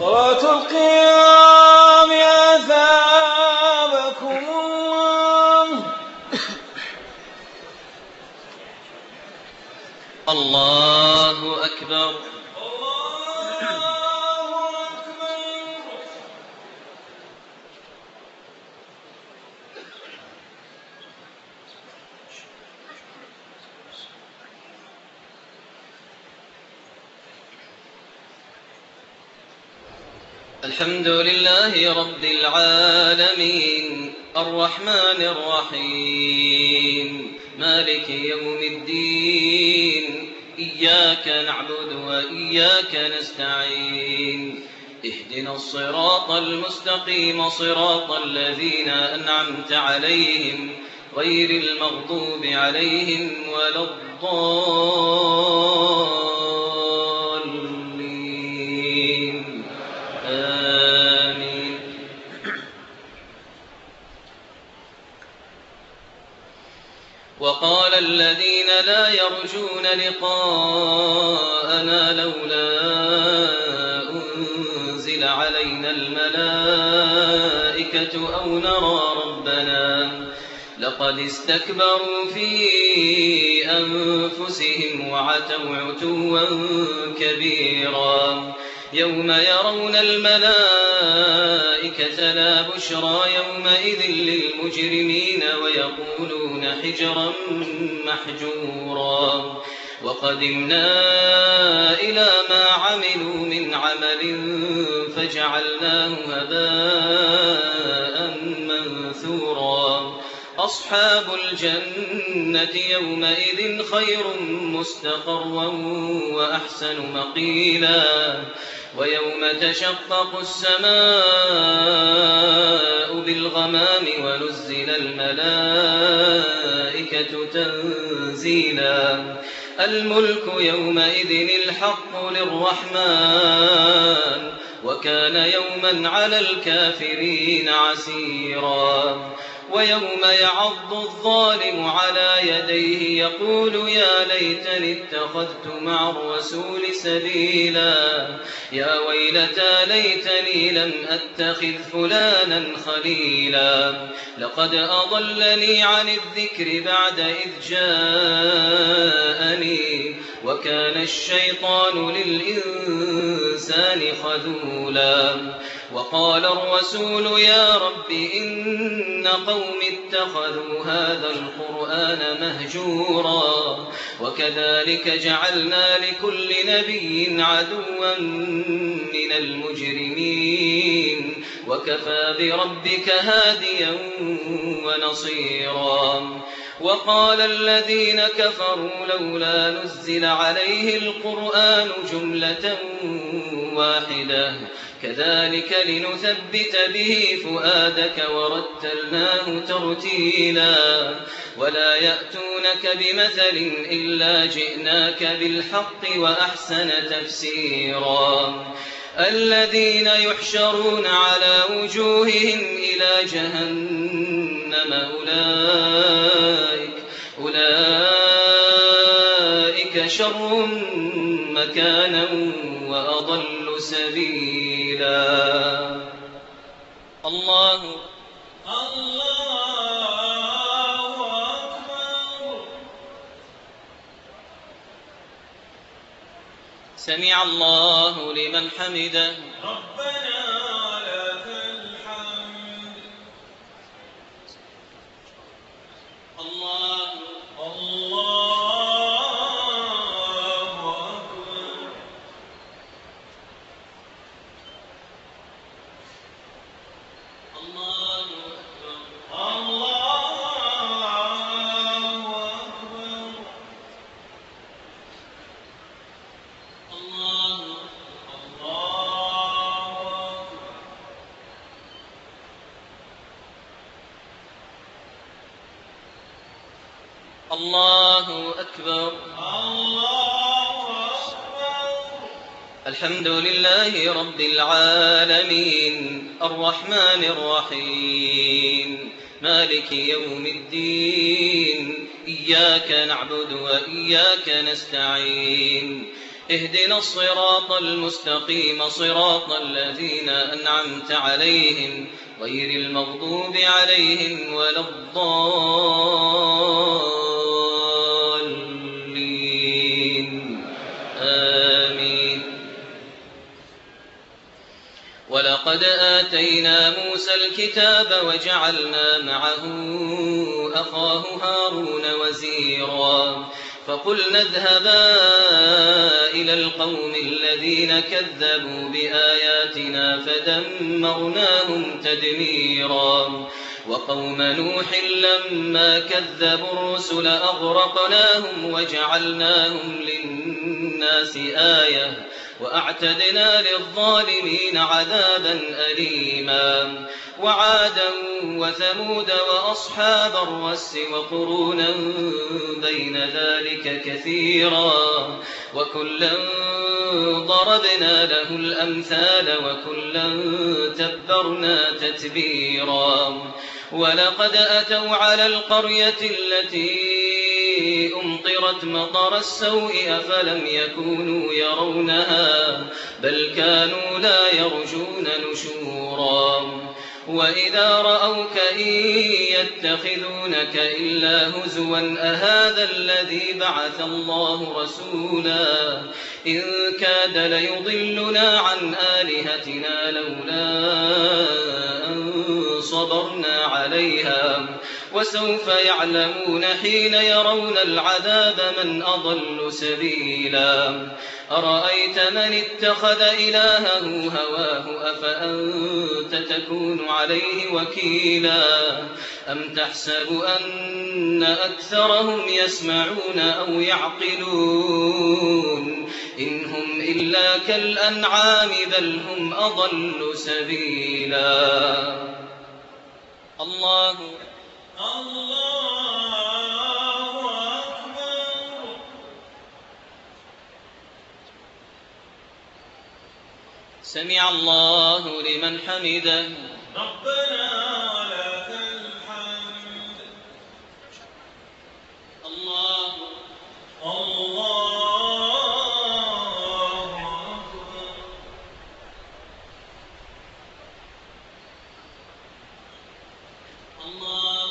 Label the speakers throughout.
Speaker 1: صلاة القيام أثابكم
Speaker 2: الله أكبر. الحمد لله رب العالمين الرحمن الرحيم مالك يوم الدين إياك نعبد وإياك نستعين اهدنا الصراط المستقيم صراط الذين أنعمت عليهم غير المغضوب عليهم ولا الضالين آمين. وقال الذين لا يرجون لقاءنا لولا أنزل علينا الملائكة أو نرى ربنا لقد استكبروا في أنفسهم وعتوا عتوا كبيرا يوم يرون الملائكة لا بشرى يومئذ للمجرمين ويقولون حجرا محجورا وقدمنا إلى ما عملوا من عمل فجعلناه هباء منثورا أصحاب الجنة يومئذ خير مستقرا وأحسن مقيلا ويوم تشقق السماء بالغمام ونزل الملائكة تنزيلا الملك يومئذ الحق للرحمن وكان يوما على الكافرين عسيرا ويوم يعض الظالم على يديه يقول يا ليتني اتخذت مع الرسول سبيلا يا ويلتى ليتني لم أتخذ فلانا خليلا لقد أضلني عن الذكر بعد إذ جاءني وكان الشيطان للإنسان خذولا وقال الرسول يا رب إن قوم اتخذوا هذا القرآن مهجورا وكذلك جعلنا لكل نبي عدوا من المجرمين وكفى بربك هاديا ونصيرا وقال الذين كفروا لولا نزل عليه القرآن جملة واحدة كذلك لنثبت به فؤادك ورتلناه ترتيلا ولا يأتونك بمثل إلا جئناك بالحق وأحسن تفسيرا الذين يحشرون على وجوههم إلى جهنم أولئك شر مكانا وأضل سبيلا. الله أكبر. سمع الله لمن حمده
Speaker 1: ربنا لك الحمد.
Speaker 2: الله
Speaker 1: أكبر.
Speaker 2: الله أكبر. الله أكبر. الحمد لله رب العالمين الرحمن الرحيم مالك يوم الدين إياك نعبد وإياك نستعين اهدنا الصراط المستقيم صراط الذين أنعمت عليهم غير المغضوب عليهم ولا الضالين آمين. ولقد آتينا موسى الكتاب وجعلنا معه أخاه هارون وزيرا فقلنا اذهبا إلى القوم الذين كذبوا بآياتنا فدمرناهم تدميرا وقوم نوح لما كذبوا الرسل أغرقناهم وجعلناهم للناس آية وأعتدنا للظالمين عذابا أليما وعادا وثمود وأصحاب الرس وقرونا بين ذلك كثيرا وكلا ضربنا له الأمثال وكلا تبرنا تتبيرا ولقد أتوا على القرية التي أمطرت مطر السوء أفلم يكونوا يرونها بل كانوا لا يرجون نشورا وإذا رأوك إن يتخذونك إلا هزوا أهذا الذي بعث الله رسولا إن كاد ليضلنا عن آلهتنا لولا أن صبرنا عليها وسوف يعلمون حين يرون العذاب من أضل سبيلا أرأيت من اتخذ إلهه هواه أفأنت تكون عليه وكيلا أم تحسب أن أكثرهم يسمعون أو يعقلون إن هم إلا كالأنعام بل هم أضل سبيلا. الله
Speaker 1: أكبر.
Speaker 2: سمع الله لمن حمده
Speaker 1: ربنا ولك الحمد.
Speaker 2: الله
Speaker 1: أكبر.
Speaker 2: الله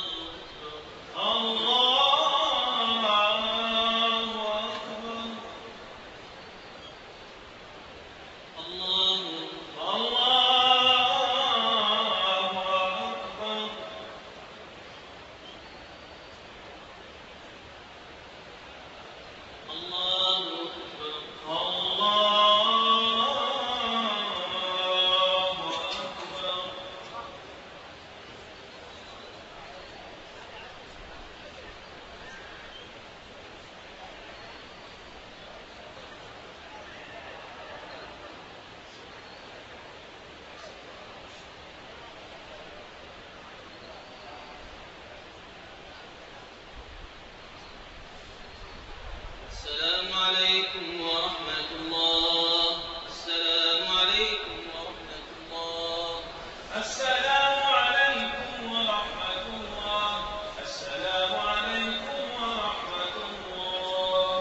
Speaker 2: السلام عليكم ورحمة الله. السلام عليكم ورحمة الله.
Speaker 1: السلام عليكم ورحمة الله. السلام عليكم ورحمة الله.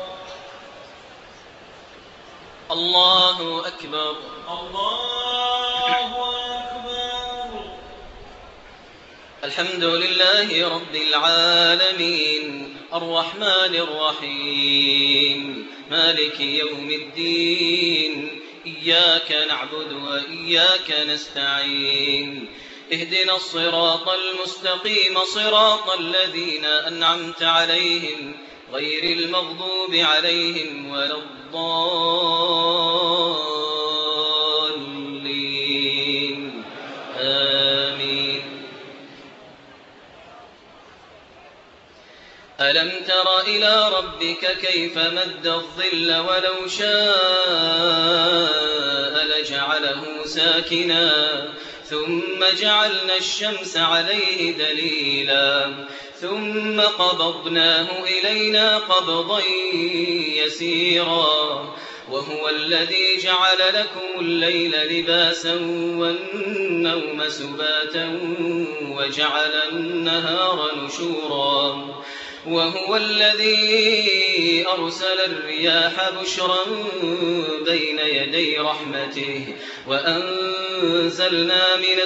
Speaker 2: الله أكبر.
Speaker 1: الله أكبر.
Speaker 2: الحمد لله رب العالمين الرحمن الرحيم مالك يوم الدين إياك نعبد وإياك نستعين اهدنا الصراط المستقيم صراط الذين أنعمت عليهم غير المغضوب عليهم ولا الضالين آمين. ألم تر إلى ربك كيف مد الظل ولو شاء لجعله ساكنا ثم جعلنا الشمس عليه دليلا ثم قبضناه إلينا قبضا يسيرا وهو الذي جعل لكم الليل لباسا والنوم سباتا وجعل النهار نشورا وهو الذي أرسل الرياح بشرا بين يدي رحمته وأنزلنا من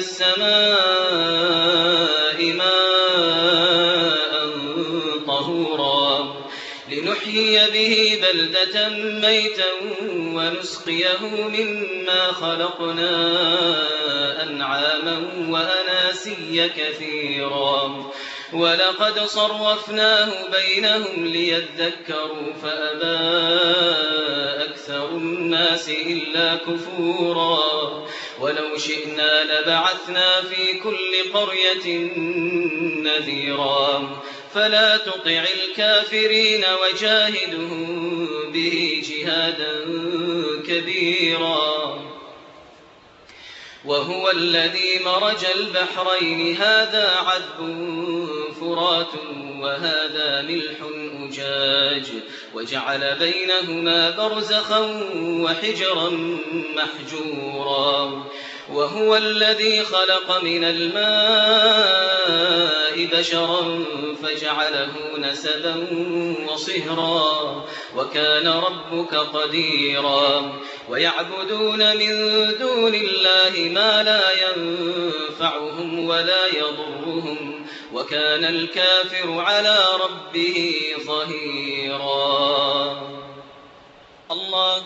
Speaker 2: السماء ماء طهورا لنحيي به بلدة ميتا ونسقيه مما خلقنا أنعاما وأناسيا كثيرا ولقد صرفناه بينهم ليذكروا فأبى أكثر الناس إلا كفورا ولو شئنا لبعثنا في كل قرية نذيرا فلا تطع الكافرين وجاهدهم به جهادا كبيرا وهو الذي مرج البحرين هذا عذب فرات وهذا ملح أجاج وجعل بينهما برزخا وحجرا محجورا وهو الذي خلق من الماء بشرا فجعله نسبا وصهرا وكان ربك قديرا ويعبدون من دون الله ما لا ينفعهم ولا يضرهم وكان الكافر على ربه ظهيرا الله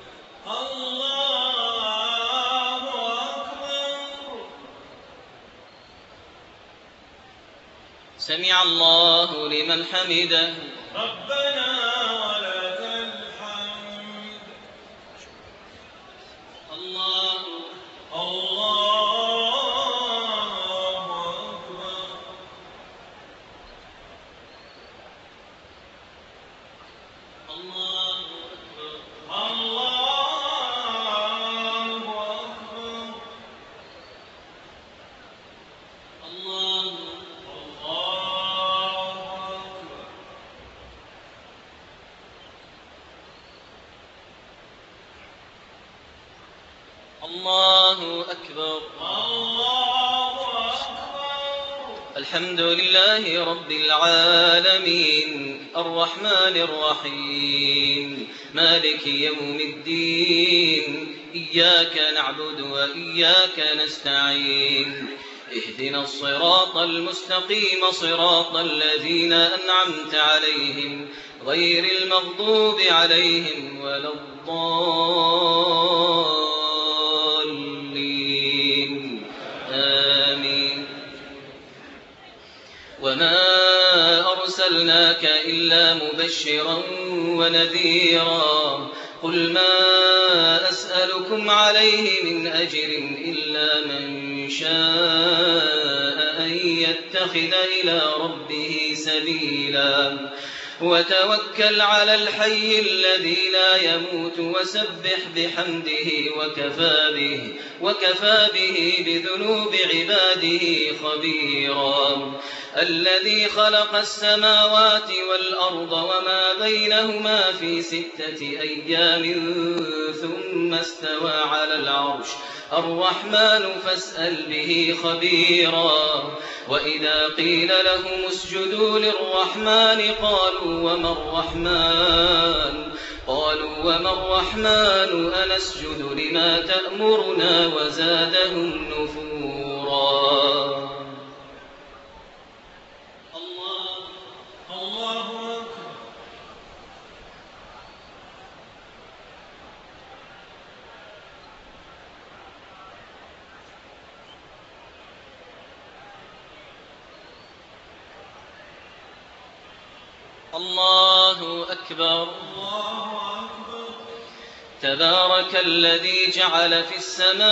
Speaker 2: سمع الله لمن حمده
Speaker 1: ربنا ولك الحمد
Speaker 2: الله
Speaker 1: أكبر
Speaker 2: الله أكبر
Speaker 1: الله
Speaker 2: الله أكبر الحمد لله رب العالمين الرحمن الرحيم مالك يوم الدين إياك نعبد وإياك نستعين اهدنا الصراط المستقيم صراط الذين أنعمت عليهم غير المغضوب عليهم ولا الضالين آمين وما أرسلناك إلا مبشرا ونذيرا قل ما أسألكم عليه من أجر إلا من شاء أن يتخذ إلى ربه سبيلا وتوكل على الحي الذي لا يموت وسبح بحمده وكفى به بذنوب عباده خبيرا الذي خلق السماوات والأرض وما بينهما في 6 أيام ثم استوى على العرش الرحمن فاسأل به خبيرا وإذا قيل لهم اسجدوا للرحمن قالوا وما الرحمن أنسجد لما تأمرنا وزادهم نفورا
Speaker 1: الله
Speaker 2: الله أكبر تبارك الذي جعل في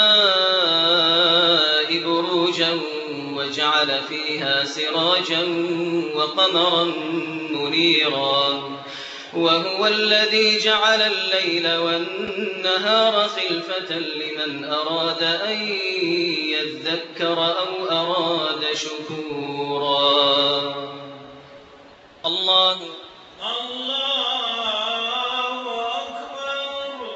Speaker 2: السماء بروجا وجعل فيها سراجا وقمرا منيرا وهو الذي جعل الليل والنهار خلفة لمن أراد أن يذكر أو أراد شكورا الله
Speaker 1: أكبر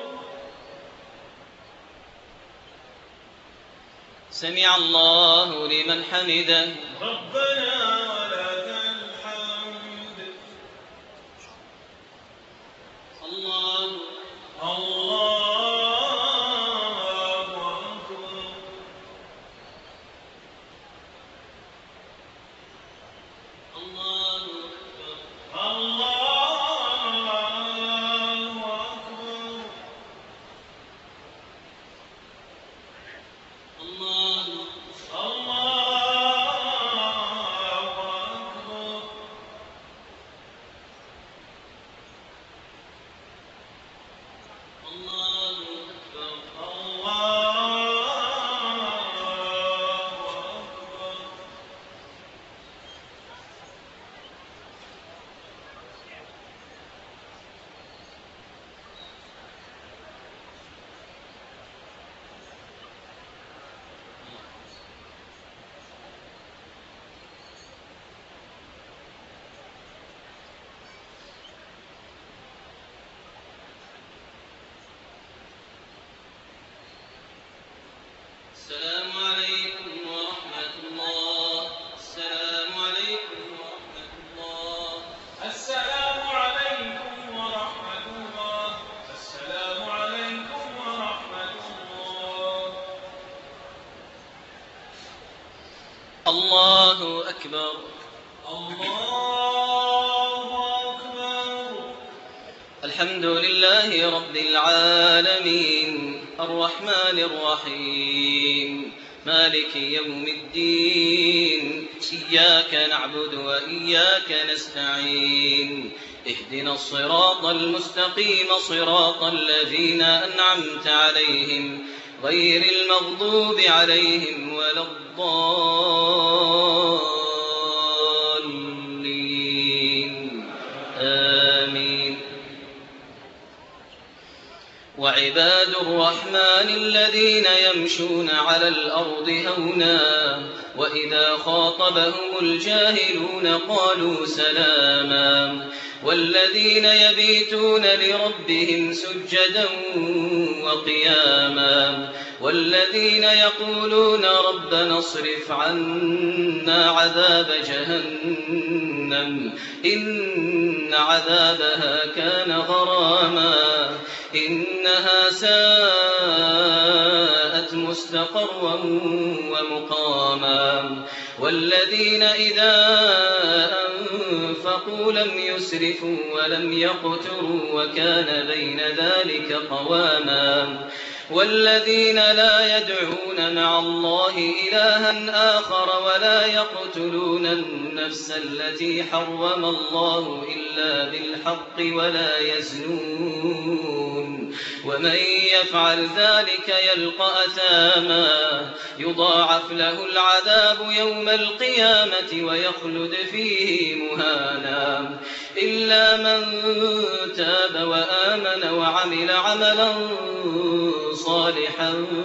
Speaker 2: سمع الله لمن حمده
Speaker 1: ربنا ولك الحمد
Speaker 2: الله أكبر.
Speaker 1: الله أكبر.
Speaker 2: الحمد لله رب العالمين الرحمن الرحيم مالك يوم الدين إياك نعبد وإياك نستعين اهدنا الصراط المستقيم صراط الذين أنعمت عليهم غير المغضوب عليهم ولا الضالين آمين. وعباد الرحمن الذين يمشون على الأرض هونا وإذا خاطبهم الجاهلون قالوا سلاما والذين يبيتون لربهم سجدا وقياما والذين يقولون ربنا اصرف عنا عذاب جهنم إن عذابها كان غراما إنها ساءت مستقرا ومقاما والذين إذا أنفقوا لم يسرفوا ولم يقتروا وكان بين ذلك قواما والذين لا يدعون مع الله إلها آخر ولا يقتلون النفس التي حرم الله إلا بالحق ولا يزنون ومن يفعل ذلك يلقى أثاما يضاعف له العذاب يوم القيامة ويخلد فيه مهانا إلا من تاب وآمن وعمل عملا صالحا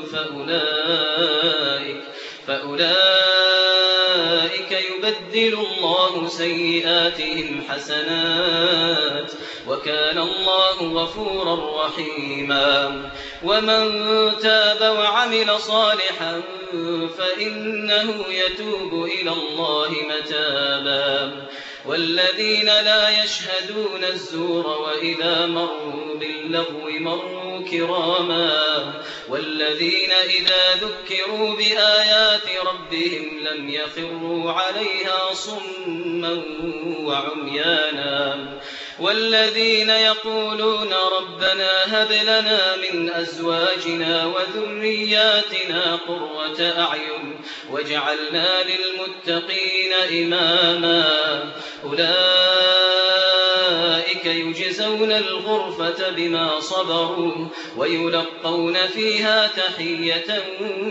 Speaker 2: فأولئك يبدل الله سيئاتهم حسنات وكان الله غفورا رحيما ومن تاب وعمل صالحا فإنه يتوب إلى الله متابا والذين لا يشهدون الزور وإذا مروا باللغو مروا كراما والذين إذا ذكروا بآيات ربهم لم يخروا عليها صما وعميانا والذين يقولون ربنا هب لنا من أزواجنا وذرياتنا قرة أعين واجعلنا للمتقين إماما أولئك يجزون الغرفة بما صبروا ويلقون فيها تحية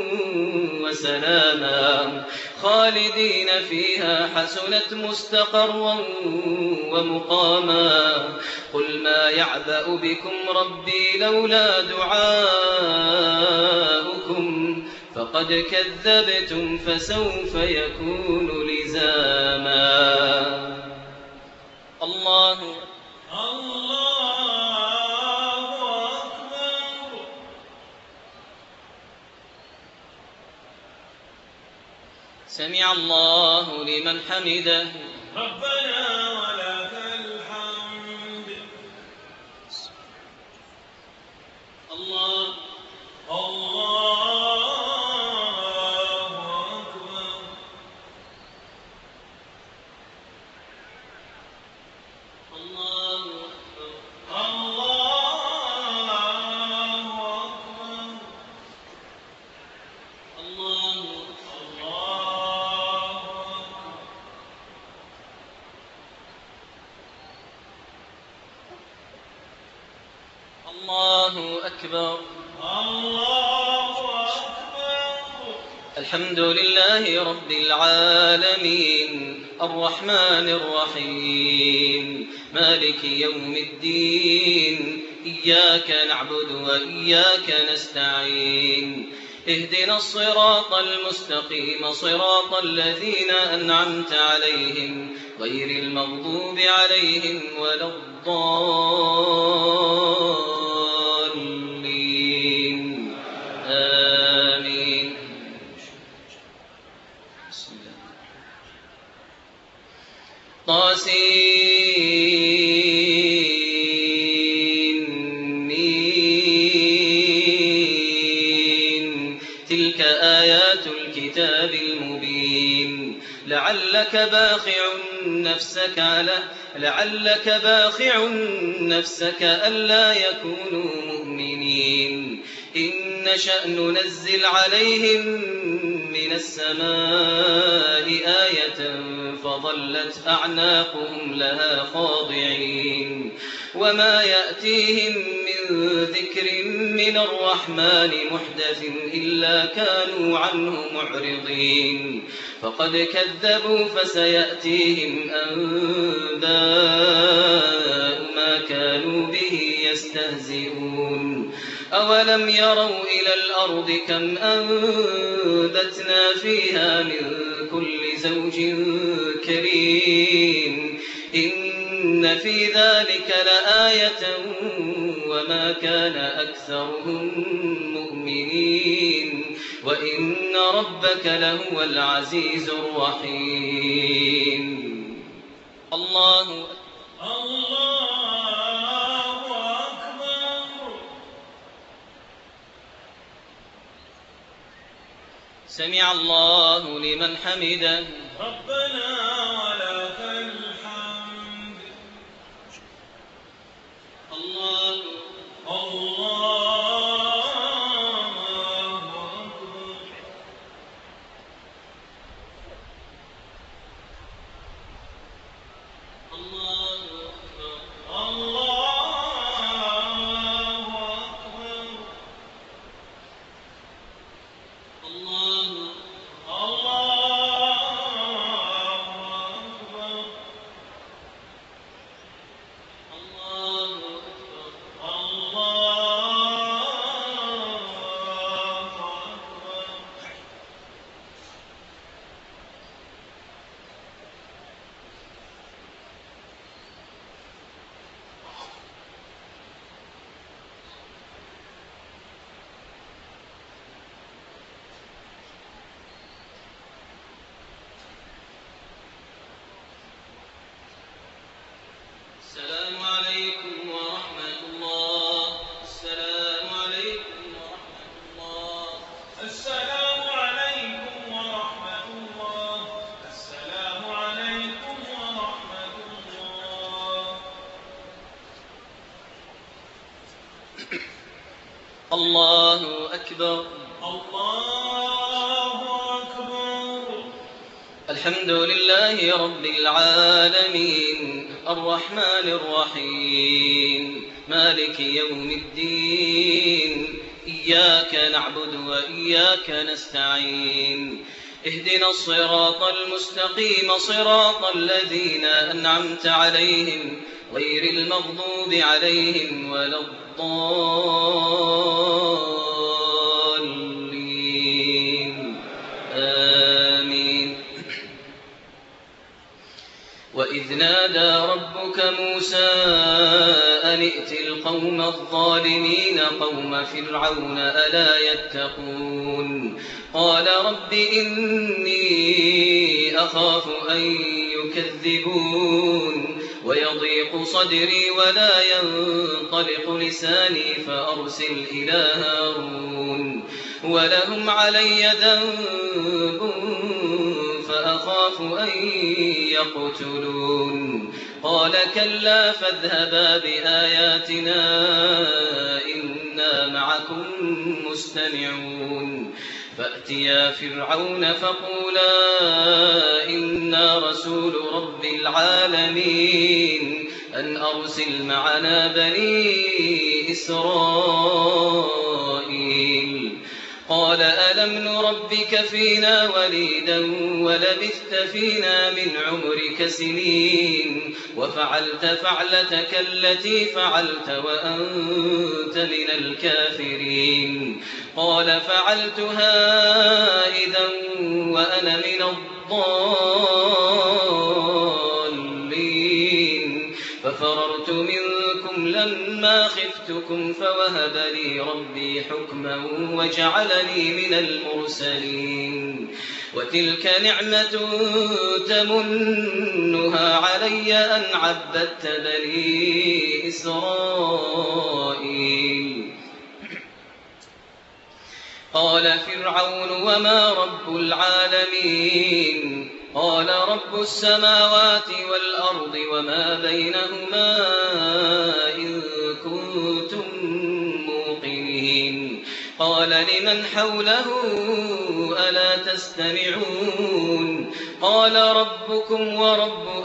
Speaker 2: وسلاما خالدين فيها حسنت مستقرا ومقاما قل ما يعبأ بكم ربي لولا دعاؤكم فقد كذبتم فسوف يكون لزاما. الله
Speaker 1: أكبر.
Speaker 2: سمع الله لمن حمده
Speaker 1: ربنا ولك الحمد. الله أكبر. الله أكبر. الله أكبر. الله أكبر.
Speaker 2: الحمد لله رب العالمين الرحمن الرحيم مالك يوم الدين إياك نعبد وإياك نستعين اهدنا الصراط المستقيم صراط الذين أنعمت عليهم غير المغضوب عليهم ولا الضالين آمين. طاسين تلك آيات الكتاب المبين لعلك باخع نفسك ألا يكونوا مؤمنين إن نشأ ننزل عليهم من السماء آية فظلت أعناقهم لها خاضعين وما يأتيهم من ذكر من الرحمن محدث إلا كانوا عنه معرضين فقد كذبوا فسيأتيهم أنباء ما كانوا به يستهزئون أولم يروا إلى الأرض كم أنبتنا فيها من كل زوج كريم إن في ذلك لآية وما كان أكثرهم مؤمنين وإن ربك لهو العزيز الرحيم الله أكبر سمع الله لمن حمده
Speaker 1: ربنا ولك الحمد الله السلام عليكم ورحمة الله السلام عليكم ورحمة الله السلام عليكم ورحمة الله السلام عليكم ورحمة الله
Speaker 2: الله أكبر
Speaker 1: الله أكبر
Speaker 2: الحمد لله رب العالمين الرحمن الرحيم مالك يوم الدين إياك نعبد وإياك نستعين اهدنا الصراط المستقيم صراط الذين أنعمت عليهم غير المغضوب عليهم ولا الضالين آمين وإذ نادى ربك موسى أن ائت القوم الظالمين قوم فرعون ألا يتقون قال رب إني أخاف أن يكذبون ويضيق صدري ولا ينطلق لساني فأرسل إلى هارون ولهم علي ذنب فأخاف أن يقتلون قال كلا فاذهبا بآياتنا إنا معكم مستمعون فأتيا فرعون فقولا إنا رسول رب العالمين أن أرسل معنا بني إسرائيل قال ألم نربك فينا وليدا ولبثت فينا من عمرك سنين وفعلت فعلتك التي فعلت وأنت من الكافرين قال فعلتها إذا وأنا من الضالين ففررت منكم لما خفتكم فوهب لي ربي حكما وجعلني من المرسلين وتلك نعمة تمنها علي أن عبدت بني إسرائيل قال فرعون وما رب العالمين قال رب السماوات والأرض وما بينهما إن كنتم موقنين قال لمن حوله ألا تستمعون قال ربكم ورب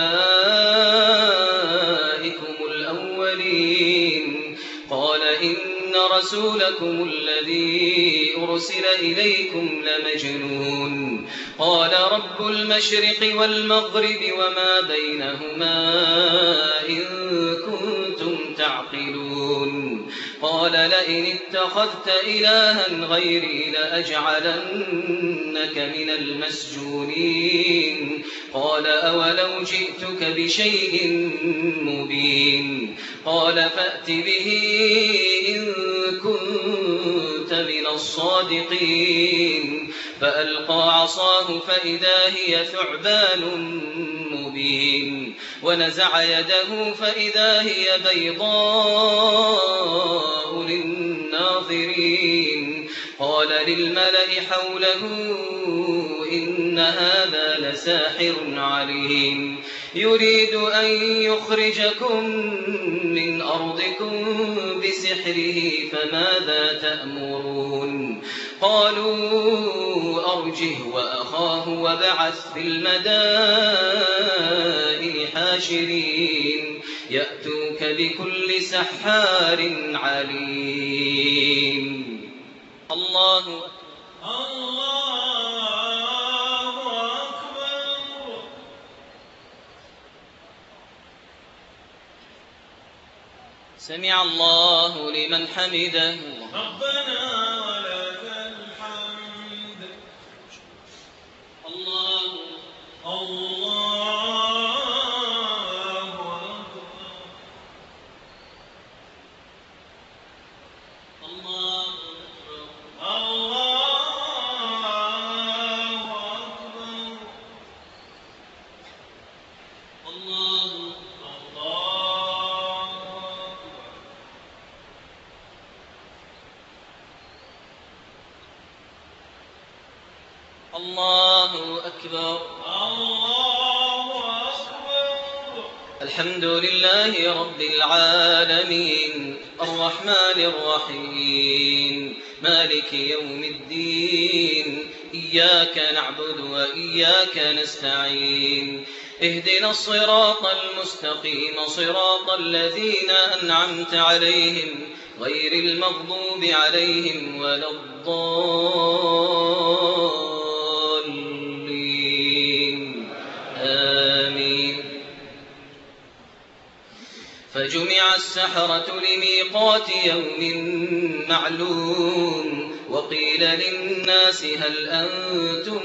Speaker 2: آبائكم الأولين قال إن رسولكم الذي أرسل إليكم لمجنون قال رب المشرق والمغرب وما بينهما إن كنتم تعقلون قال لئن اتخذت إلها غيري لأجعلنك من المسجونين قال أولو جئتك بشيء مبين قال فأت به إن كنت من الصادقين فألقى عصاه فإذا هي ثعبان مبين ونزع يده فإذا هي بيضاء للناظرين قال للملأ حوله إن هذا لساحر عليم يريد أن يخرجكم من أرضكم بسحره فماذا تأمرون قالوا أرجه وأخاه وابعث في المدائن حاشرين يأتوك بكل سحار عليم الله
Speaker 1: أكبر
Speaker 2: سمع الله لمن حمده
Speaker 1: ربنا ولك الحمد الله
Speaker 2: الله أكبر الحمد لله رب العالمين الرحمن الرحيم مالك يوم الدين إياك نعبد وإياك نستعين اهدنا الصراط المستقيم صراط الذين أنعمت عليهم غير المغضوب عليهم ولا الضالين آمين فجمع السحرة لميقات يوم معلوم وقيل للناس هل أنتم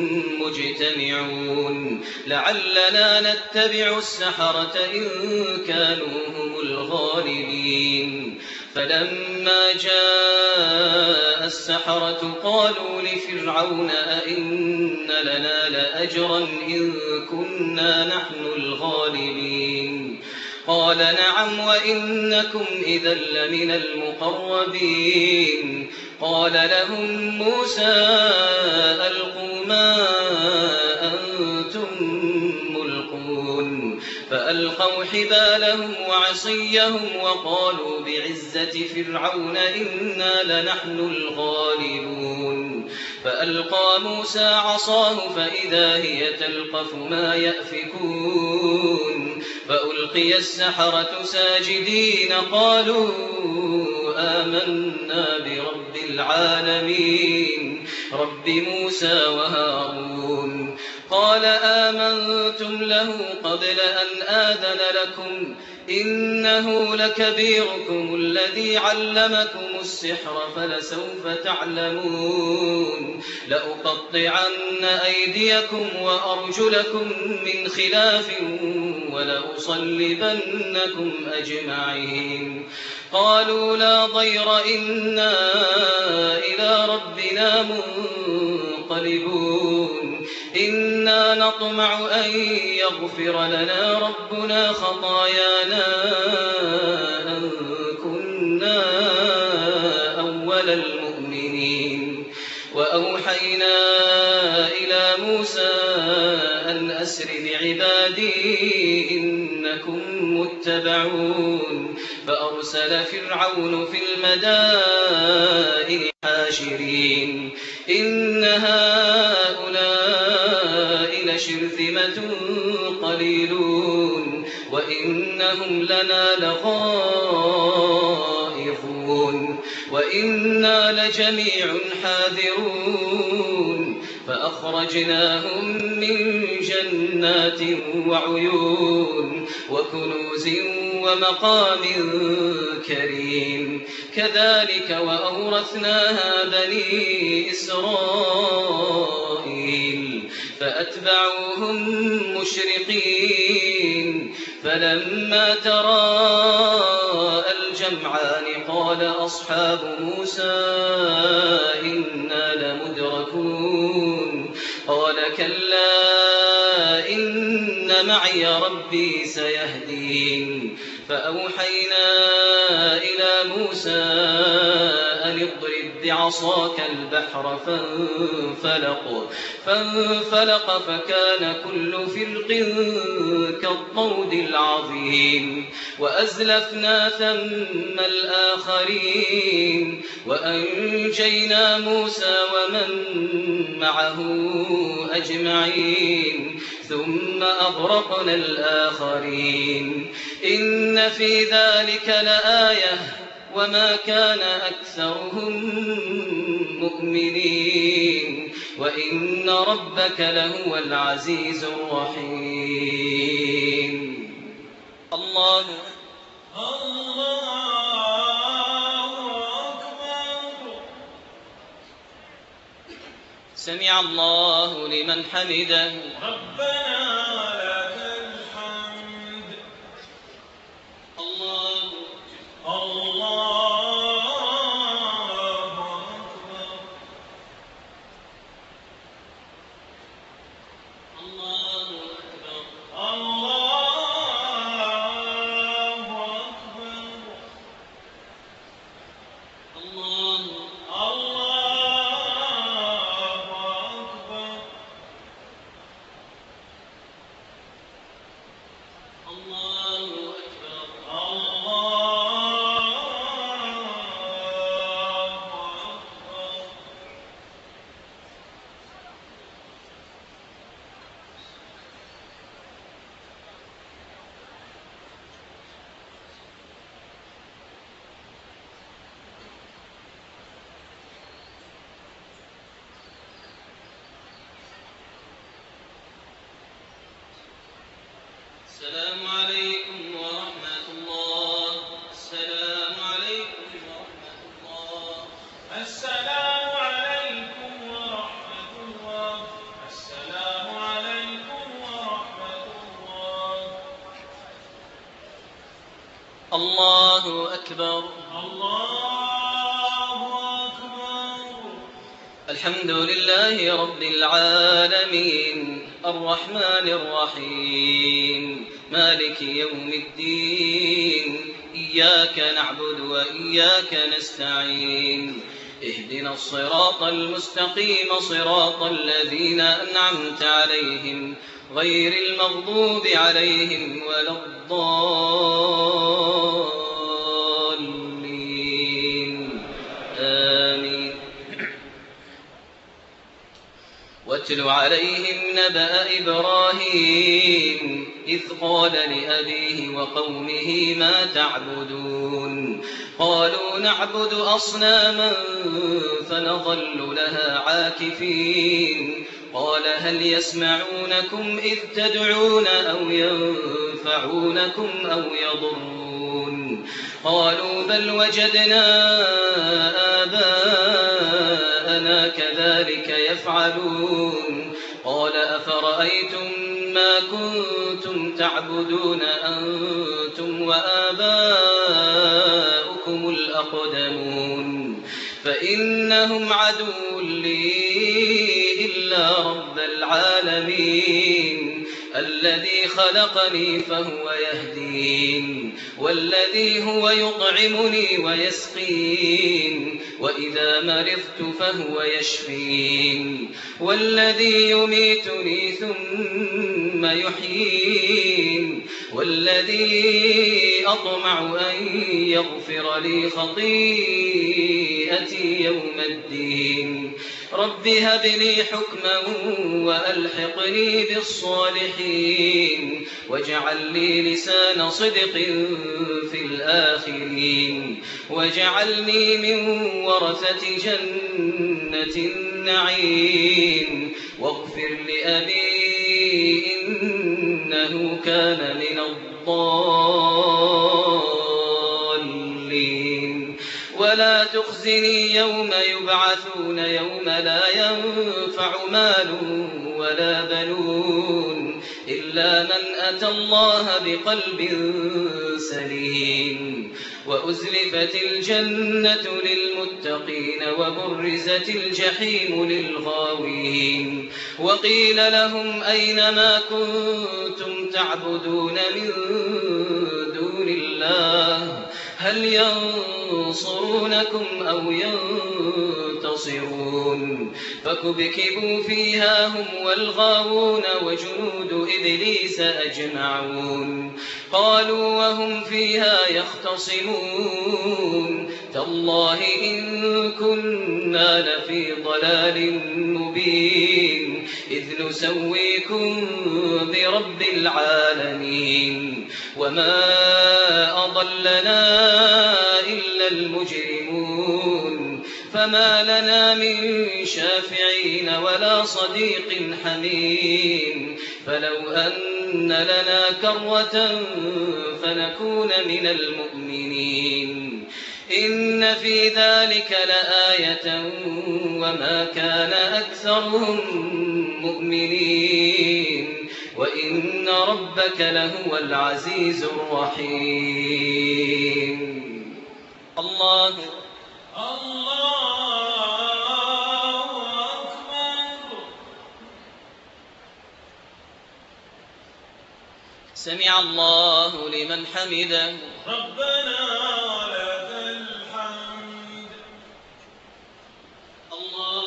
Speaker 2: مجتمعون لعلنا نتبع السحرة إن كانوا هم الغالبين فلما جاء السحرة قالوا لفرعون أئن لنا لأجرا إن كنا نحن الغالبين قال نعم وإنكم إذا لمن المقربين قال لهم موسى ألقوا ما أنتم ملقون فألقوا حبالهم وعصيهم وقالوا بعزة فرعون إنا لنحن الغالبون فألقى موسى عصاه فإذا هي تلقف ما يأفكون فألقي السحرة ساجدين قالوا آمنا برب العالمين رب موسى وهارون قال آمنتم له قبل أن آذن لكم إنه لكبيركم الذي علمكم السحر فلسوف تعلمون لأقطعن أيديكم وأرجلكم من خلاف ولأصلبنكم أجمعين قالوا لا ضير إنا إلى ربنا منقلبون إنا نطمع أن يغفر لنا ربنا خطايانا أن كنا أول المؤمنين وأوحينا إلى موسى أسر بعبادي إنكم متبعون فأرسل فرعون في المدائن حاشرين إن هؤلاء لشرذمة قليلون وإنهم لنا لغائظون وإنا لجميع حاذرون فأخرجناهم من جنات وعيون وكنوز ومقام كريم كذلك وأورثناها بني إسرائيل فأتبعوهم مشرقين فلما تراءى الجمعان قال أصحاب موسى إنا لمدركون قال كلا إن معي ربي سيهدين فأوحينا إلى موسى أن اضرب بعصاك البحر فانفلق فكان كل فرق كالطود العظيم وأزلفنا ثم الآخرين وأنجينا موسى ومن معه أجمعين ثم أغرقنا الآخرين إن في ذلك لآية وما كان أكثرهم مؤمنين وإن ربك لهو العزيز الرحيم الله
Speaker 1: أكبر.
Speaker 2: سمع الله لمن حمده
Speaker 1: ربنا لك الحمد.
Speaker 2: الله السلام عليكم ورحمة الله. السلام عليكم ورحمة الله.
Speaker 1: السلام عليكم ورحمة الله. السلام عليكم ورحمة الله.
Speaker 2: الله أكبر.
Speaker 1: الله أكبر.
Speaker 2: الحمد لله رب العالمين الرحمن الرحيم مالك يوم الدين إياك نعبد وإياك نستعين اهدنا الصراط المستقيم صراط الذين أنعمت عليهم غير المغضوب عليهم ولا الضالين آمين. واتل عليهم نبأ إبراهيم إذ قال لأبيه وقومه ما تعبدون قالوا نعبد أصناما فنظل لها عاكفين قال هل يسمعونكم إذ تدعون أو ينفعونكم أو يضرون قالوا بل وجدنا آباءنا كذلك يفعلون قال أفرأيتم ما كنتم تعبدون أنتم وآباؤكم الأقدمون فإنهم عدو لي إلا رب العالمين الذي خلقني فهو يهدين والذي هو يطعمني ويسقين وإذا مرضت فهو يشفين والذي يميتني ثم يحيين والذي أطمع أن يغفر لي خطيئتي يوم الدين رب هب لي حكما وألحقني بالصالحين واجعل لي لسان صدق في الآخرين واجعلني من ورثة جنة النعيم واغفر لأبي إنه كان من الضالين ولا تخزني يوم يبعثون يوم لا ينفع مال ولا بنون إلا من أتى الله بقلب سليم وأزلفت الجنة للمتقين وبرزت الجحيم للغاوين وقيل لهم أين ما كنتم تعبدون من دون الله هل ينصرونكم أو ينتصرون فكبكبوا فيها هم والغاوون وجنود إبليس أجمعون قالوا وهم فيها يختصمون تالله إن كنا لفي ضلال مبين إذ نسويكم برب العالمين وما أضلنا إلا المجرمون فما لنا من شافعين ولا صديق حميم فلو أن لنا كرة فنكون من المؤمنين إن في ذلك لآية وما كان أكثرهم مؤمنين وإن ربك لهو العزيز الرحيم الله
Speaker 1: أكبر.
Speaker 2: سمع الله لمن حمده
Speaker 1: ربنا ولك الحمد.
Speaker 2: الله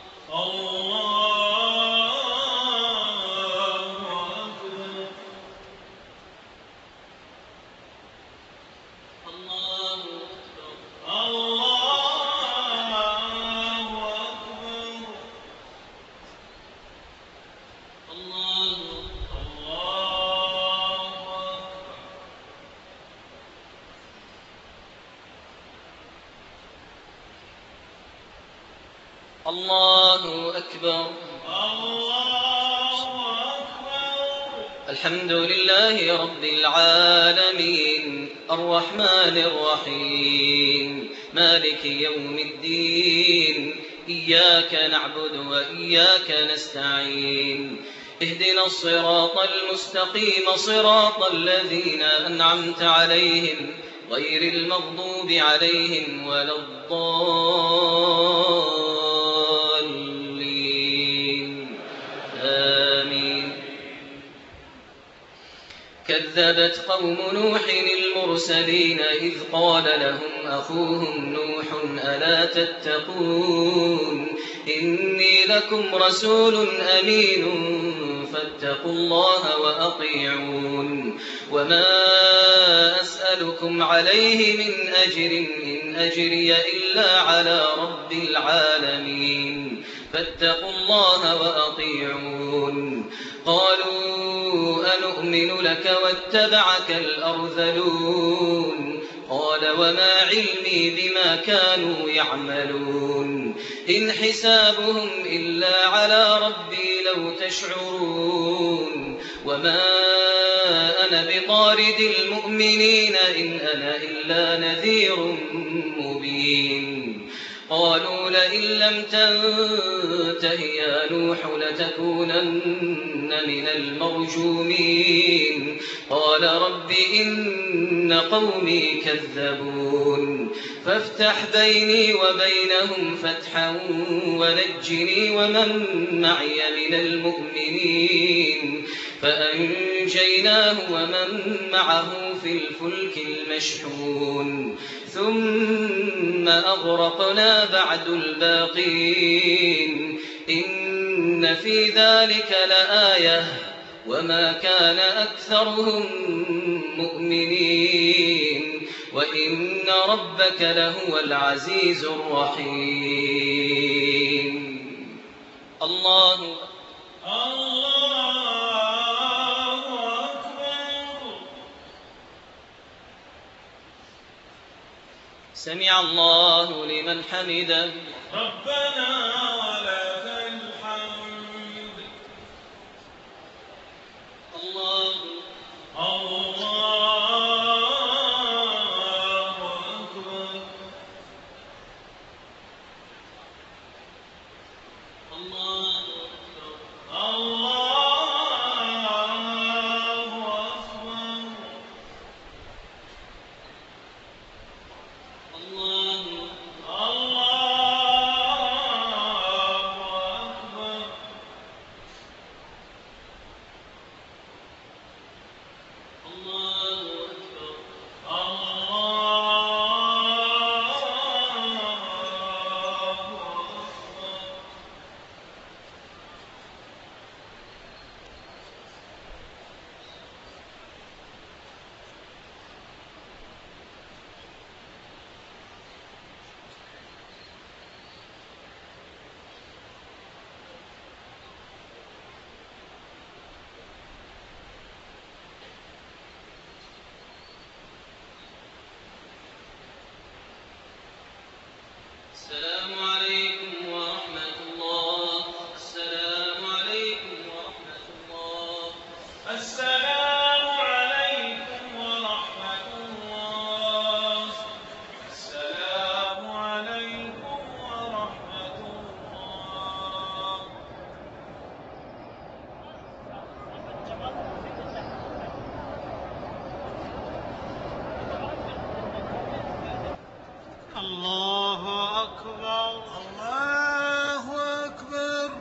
Speaker 2: الله أكبر.
Speaker 1: الله أكبر.
Speaker 2: الحمد لله رب العالمين الرحمن الرحيم مالك يوم الدين إياك نعبد وإياك نستعين اهدنا الصراط المستقيم صراط الذين أنعمت عليهم غير المغضوب عليهم ولا الضالين آمين. كذبت قوم نوح المرسلين إذ قال لهم أخوهم نوح ألا تتقون إني لكم رسول أمين فاتقوا الله وأطيعون وما أسألكم عليه من أجر إن أجري إلا على رب العالمين فاتقوا الله وأطيعون. قالوا أنؤمن لك واتبعك الأرذلون قال وما علمي بما كانوا يعملون إن حسابهم إلا على ربي لو تشعرون وما أنا بطارد المؤمنين إن أنا إلا نذير مبين. قالوا لئن لم تنته يا نوح لتكونن من المرجومين قال رب إن قومي كذبون فافتح بيني وبينهم فتحا ونجني ومن معي من المؤمنين فأنجيناه ومن معه في الفلك المشحون ثم أغرقنا بعد الباقين إن في ذلك لآية وما كان أكثرهم مؤمنين وإن ربك لهو العزيز الرحيم الله
Speaker 1: أكبر.
Speaker 2: سمع الله لمن حمده
Speaker 1: ربنا ولك الحمد.
Speaker 2: الله
Speaker 1: أكبر.
Speaker 2: الله السلام عليكم ورحمة الله. السلام عليكم ورحمة الله.
Speaker 1: السلام عليكم ورحمة الله. السلام عليكم ورحمة الله.
Speaker 3: الله أكبر. الله أكبر.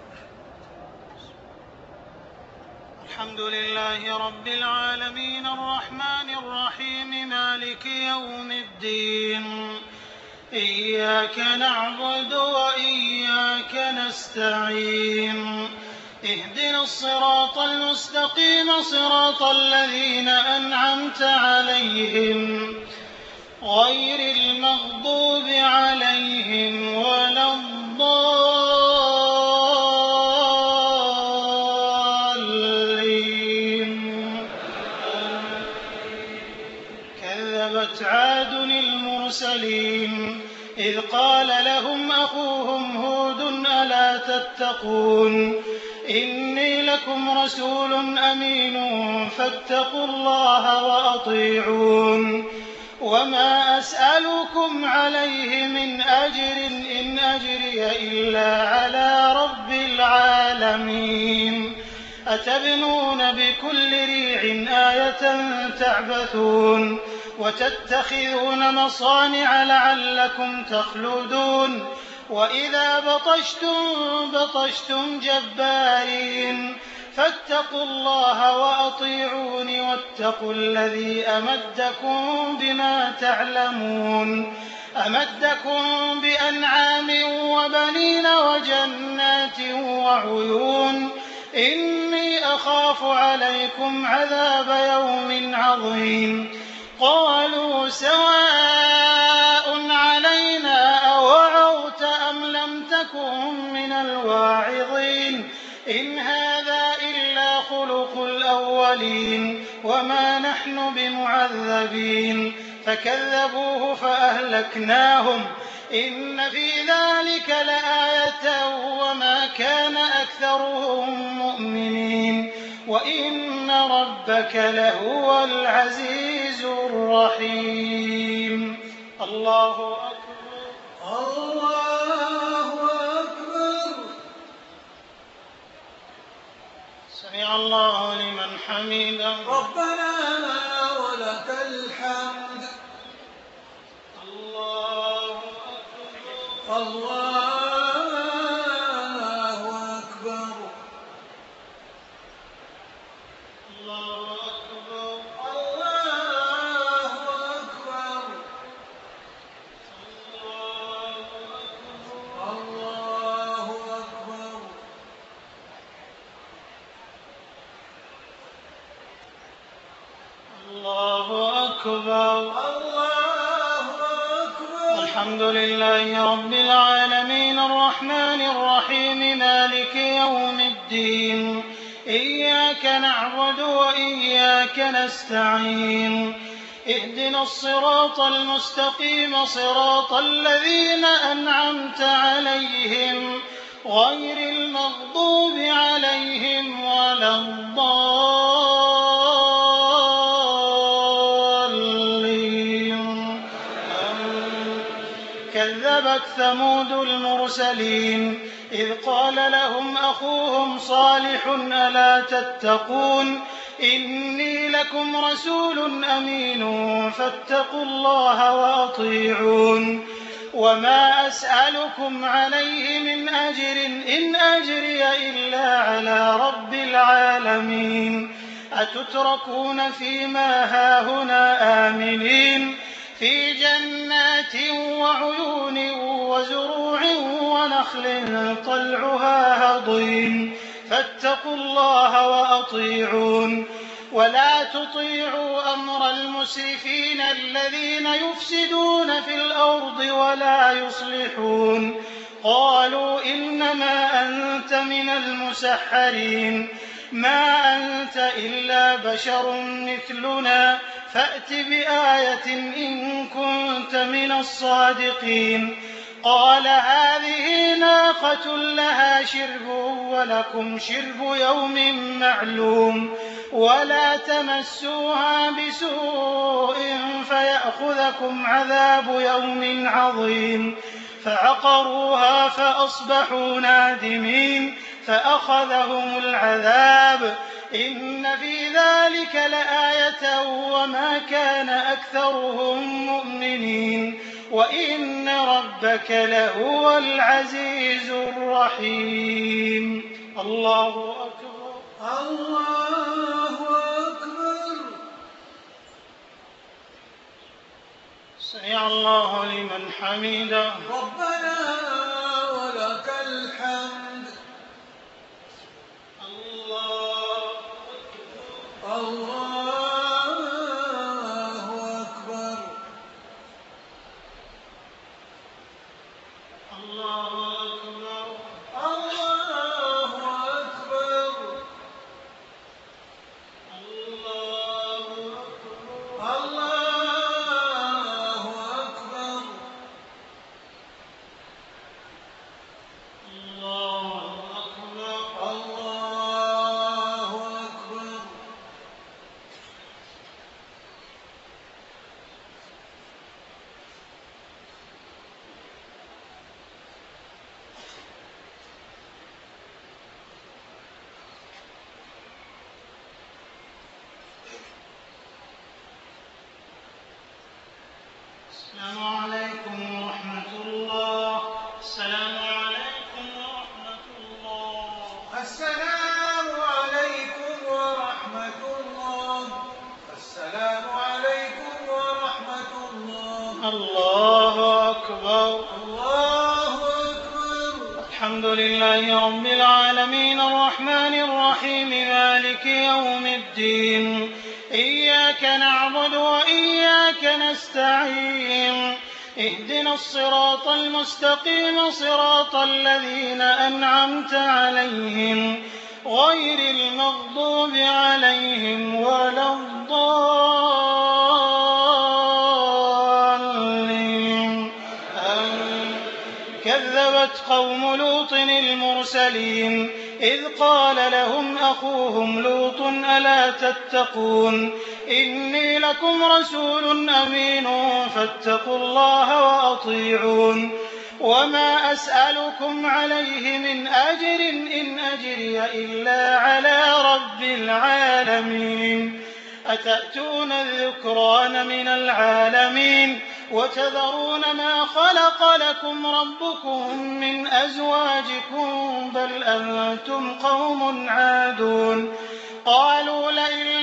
Speaker 3: الحمد لله رب العالمين الرحمن الرحيم مالك يوم الدين إياك نعبد وإياك نستعين اهدنا الصراط المستقيم صراط الذين أنعمت عليهم غير المغضوب عليهم ولا الضالين. كذبت عاد المرسلين إذ قال لهم أخوهم هود ألا تتقون إني لكم رسول أمين فاتقوا الله وأطيعون وما أسألكم عليه من أجر إن أجري إلا على رب العالمين. أتبنون بكل ريع آية تعبثون وتتخذون مصانع لعلكم تخلدون وإذا بطشتم جبارين فاتقوا الله وأطيعون واتقوا الذي أمدكم بما تعلمون أمدكم بأنعام وبنين وجنات وعيون إني أخاف عليكم عذاب يوم عظيم. قالوا سواء علينا أوعظت أم لم تكن من الواعظين إن هذا إلا خلق الأولين وما نحن بمعذبين. فكذبوه فأهلكناهم إن في ذلك لآية وما كان أكثرهم مؤمنين وإن ربك لهو العزيز الرحيم. الله أكبر. الله
Speaker 1: ربنا ولك الحمد.
Speaker 3: الله أكبر.
Speaker 1: الله أكبر.
Speaker 3: الله أكبر.
Speaker 1: الله أكبر. الله أكبر.
Speaker 3: الله أكبر.
Speaker 1: الله أكبر.
Speaker 3: الحمد لله رب العالمين الرحمن الرحيم مالك يوم الدين إياك نعبد وإياك نستعين اهدنا الصراط المستقيم صراط الذين أنعمت عليهم غير المغضوب عليهم ولا الضالين. كذبت ثمود المرسلين إذ قال لهم أخوهم صالح ألا تتقون إني لكم رسول أمين فاتقوا الله وأطيعون وما أسألكم عليه من أجر إن أجري إلا على رب العالمين أتتركون فيما هاهنا آمنين في جنات وعيون وزروع ونخل طلعها هضيم فاتقوا الله وأطيعون ولا تطيعوا أمر المسرفين الذين يفسدون في الأرض ولا يصلحون قالوا إنما أنت من المسحرين ما أنت إلا بشر مثلنا فأت بآية إن كنت من الصادقين قال هذه ناقة لها شرب ولكم شرب يوم معلوم ولا تمسوها بسوء فيأخذكم عذاب يوم عظيم فعقروها فأصبحوا نادمين فأخذهم العذاب إن في ذلك لآية وما كان أكثرهم مؤمنين وإن ربك لهو العزيز الرحيم. الله أكبر.
Speaker 1: الله أكبر.
Speaker 3: سمع الله لمن حمده.
Speaker 1: ربنا ولك الحمد.
Speaker 3: الله أكبر.
Speaker 1: الله أكبر.
Speaker 3: الله أكبر.
Speaker 1: الله أكبر.
Speaker 3: الله أكبر.
Speaker 1: الله أكبر.
Speaker 3: الله أكبر.
Speaker 1: الله أكبر.
Speaker 3: السلام عليكم ورحمة الله. السلام عليكم ورحمة الله.
Speaker 1: السلام عليكم ورحمة الله. السلام عليكم ورحمة الله.
Speaker 3: الله أكبر.
Speaker 1: الله أكبر.
Speaker 3: الحمد لله رب العالمين الرحمن الرحيم مالك يوم الدين إياك نعبد وإياك نستعين اهدنا الصراط المستقيم صراط الذين أنعمت عليهم غير المغضوب عليهم ولا الضالين. كذبت قوم لوط المرسلين إذ قال لهم أخوهم لوط ألا تتقون إني لكم رسول أمين فاتقوا الله وأطيعون وما أسألكم عليه من أجر إن أجري إلا على رب العالمين أتأتون الذكران من العالمين وتذرون ما خلق لكم ربكم من أزواجكم بل أنتم قوم عادون قالوا لئن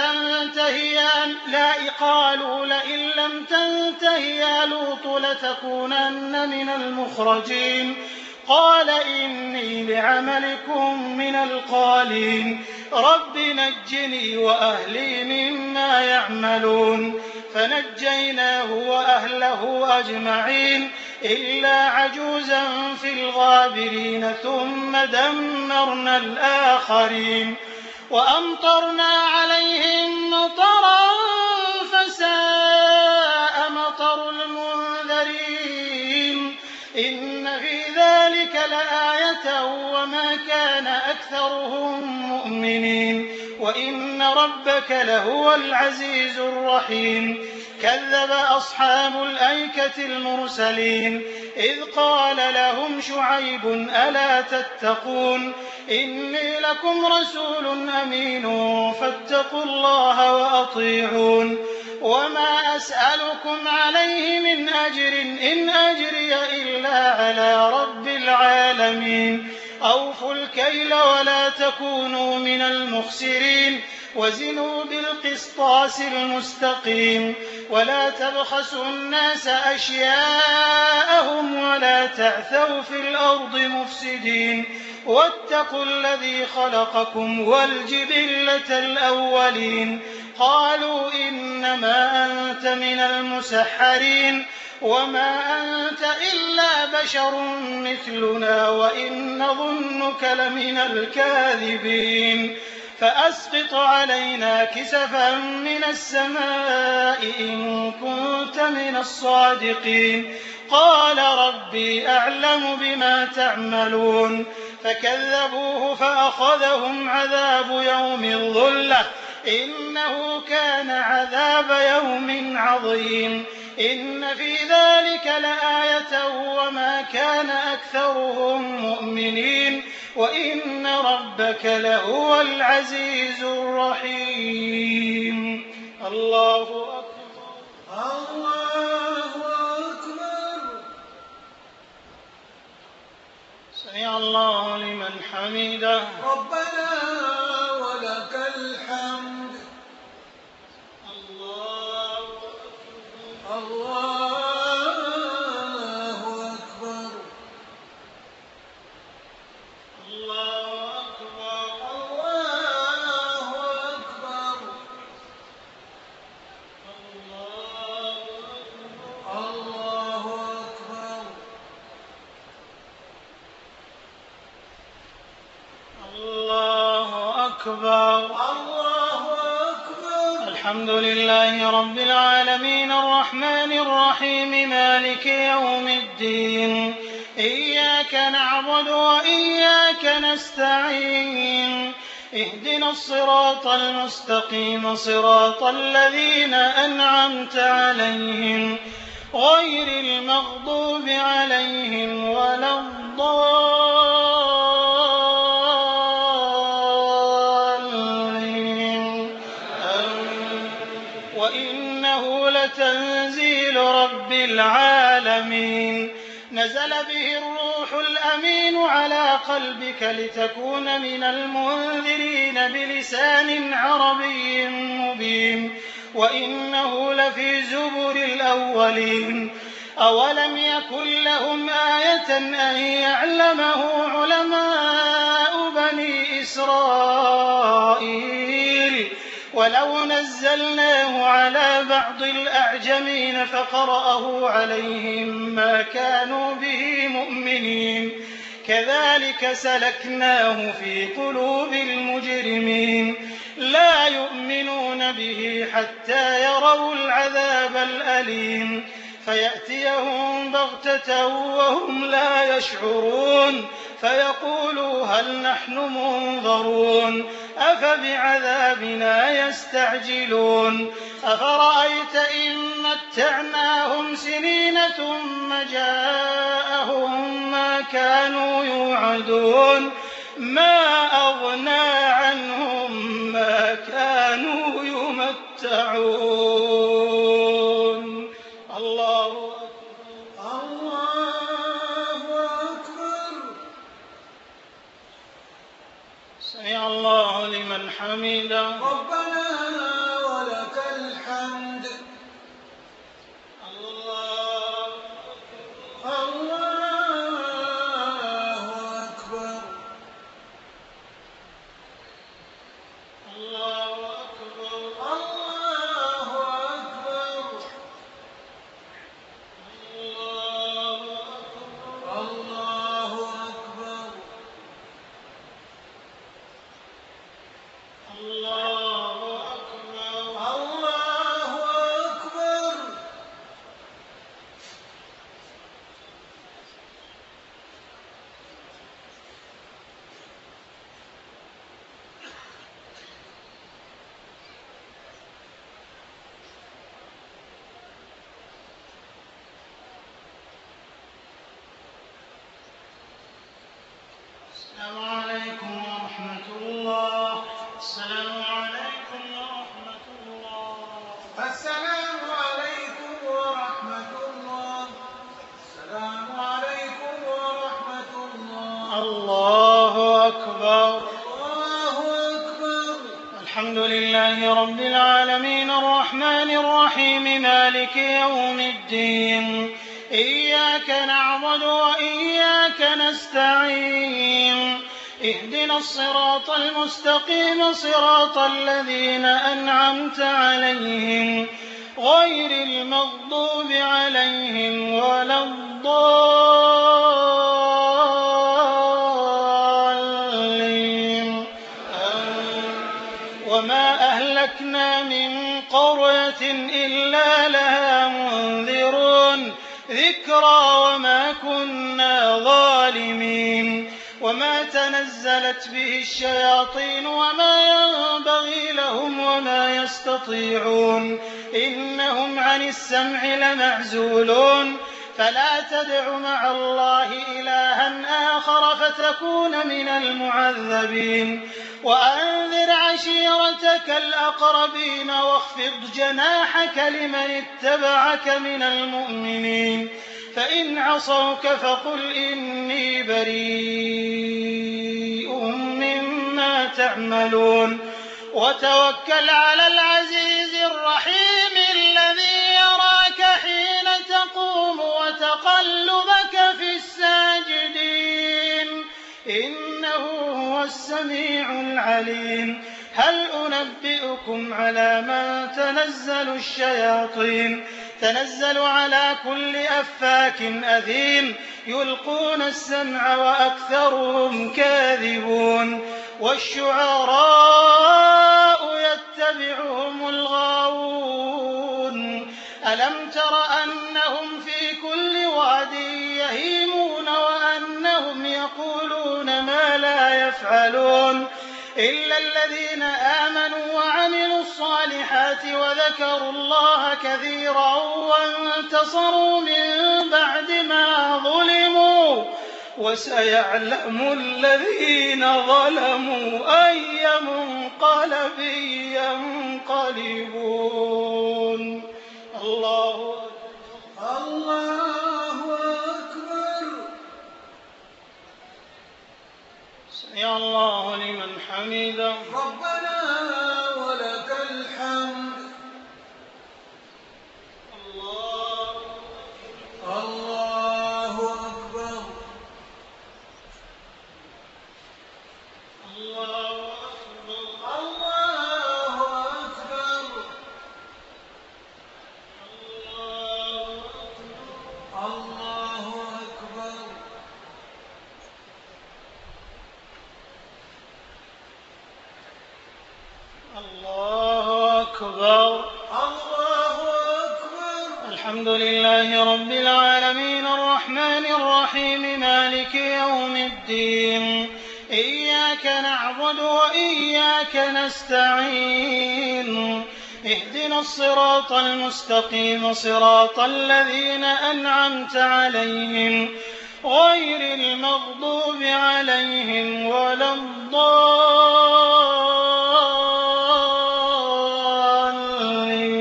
Speaker 3: لم تنته يا لوط لتكونن من المخرجين قال إني لعملكم من القالين رب نجني وأهلي مما يعملون فنجيناه وأهله أجمعين إلا عجوزا في الغابرين ثم دمرنا الآخرين وأمطرنا عليهم مطرا فساء مطر المنذرين إن في ذلك لآية وما كان أكثرهم مؤمنين وإن ربك لهو العزيز الرحيم كذب أصحاب الأيكة المرسلين إذ قال لهم شعيب ألا تتقون إني لكم رسول أمين فاتقوا الله وأطيعون وما أسألكم عليه من أجر إن أجري إلا على رب العالمين أوفوا الكيل ولا تكونوا من المخسرين وزنوا بالقسطاس المستقيم ولا تبخسوا الناس أشياءهم ولا تعثوا في الأرض مفسدين واتقوا الذي خلقكم والجبلة الأولين قالوا إنما أنت من المسحرين وما أنت إلا بشر مثلنا وإن نظنك لمن الكاذبين فأسقط علينا كسفا من السماء إن كنت من الصادقين قال ربي أعلم بما تعملون فكذبوه فأخذهم عذاب يوم الظلة إنه كان عذاب يوم عظيم إن في ذلك لآية وما كان أكثرهم مؤمنين وإن ربك لهو العزيز الرحيم الله أكبر
Speaker 1: الله أكبر
Speaker 3: سمع الله لمن حمده
Speaker 1: ربنا ولك الحمد
Speaker 3: الله أكبر
Speaker 1: الله أكبر
Speaker 3: الله أكبر
Speaker 1: الله أكبر الله أكبر
Speaker 3: الله أكبر
Speaker 1: الله أكبر
Speaker 3: الحمد لله رب العالمين الرحمن الرحيم مالك يوم الدين إياك نعبد وإياك نستعين اهدنا الصراط المستقيم صراط الذين أنعمت عليهم غير المغضوب عليهم ولا الضالين وإنه لتنزيل رب العالمين نزل به الروح الأمين على قلبك لتكون من المنذرين بلسان عربي مبين وإنه لفي زبر الأولين أولم يكن لهم آية أن يعلمه علماء بني إسرائيل ولو نزلناه على بعض الأعجمين فقرأه عليهم ما كانوا به مؤمنين كذلك سلكناه في قلوب المجرمين لا يؤمنون به حتى يروا العذاب الأليم فيأتيهم بغتة وهم لا يشعرون فيقولوا هل نحن منظرون أفبعذابنا يستعجلون أفرأيت إن متعناهم سنين ثم جاءهم ما كانوا يوعدون ما أغنى عنهم ما كانوا يمتعون يسمعون الله
Speaker 1: أكبر.
Speaker 3: سمع الله لمن حمده
Speaker 1: ربنا ولك الحمد.
Speaker 3: الله
Speaker 1: أكبر.
Speaker 3: الله أكبر
Speaker 1: الله أكبر.
Speaker 3: الله أكبر
Speaker 1: الله أكبر.
Speaker 3: السلام عليكم ورحمة الله. السلام عليكم ورحمة الله.
Speaker 1: السلام عليكم ورحمة الله. السلام عليكم ورحمة الله.
Speaker 3: الله أكبر.
Speaker 1: الله أكبر.
Speaker 3: الحمد لله رب العالمين الرحمن الرحيم مالك يوم الدين إياك نعبد وإياك نستعين اهدنا الصراط المستقيم صراط الذين أنعمت عليهم غير المغضوب عليهم ولا الضالين وما أهلكنا من قرية إلا لها منذرون ذكرى وما كنا ظالمين وما تنزلت به الشياطين وما ينبغي لهم وما يستطيعون إنهم عن السمع لمعزولون فلا تدع مع الله إلها آخر فتكون من المعذبين وأنذر عشيرتك الأقربين واخفض جناحك لمن اتبعك من المؤمنين فإن عصوك فقل إني بريء مما تعملون وتوكل على العزيز الرحيم الذي يراك حين تقوم وتقلبك في الساجدين إنه هو السميع العليم هل أنبئكم على من تنزل الشياطين تنزل على كل أفاك أثيم يلقون السمع وأكثرهم كاذبون والشعراء يتبعهم الغاوون ألم تر أنهم في كل واد يهيمون وأنهم يقولون ما لا يفعلون إلا الذين آمنوا وعملوا الصالحات وذكروا الله كثيرا وانتصروا من بعد ما ظلموا وسيعلم الذين ظلموا أي منقلب ينقلبون الله
Speaker 1: أكبر.
Speaker 3: سمع الله لمن حمده
Speaker 1: ربنا ولك الحمد. الله أكبر.
Speaker 3: الله أكبر
Speaker 1: الله أكبر. الله أكبر.
Speaker 3: الله أكبر.
Speaker 1: الله أكبر.
Speaker 3: الحمد لله رب العالمين الرحمن الرحيم مالك يوم الدين إياك نعبد وإياك نستعين اهدنا الصراط المستقيم صراط الذين أنعمت عليهم غير المغضوب عليهم ولا الضالين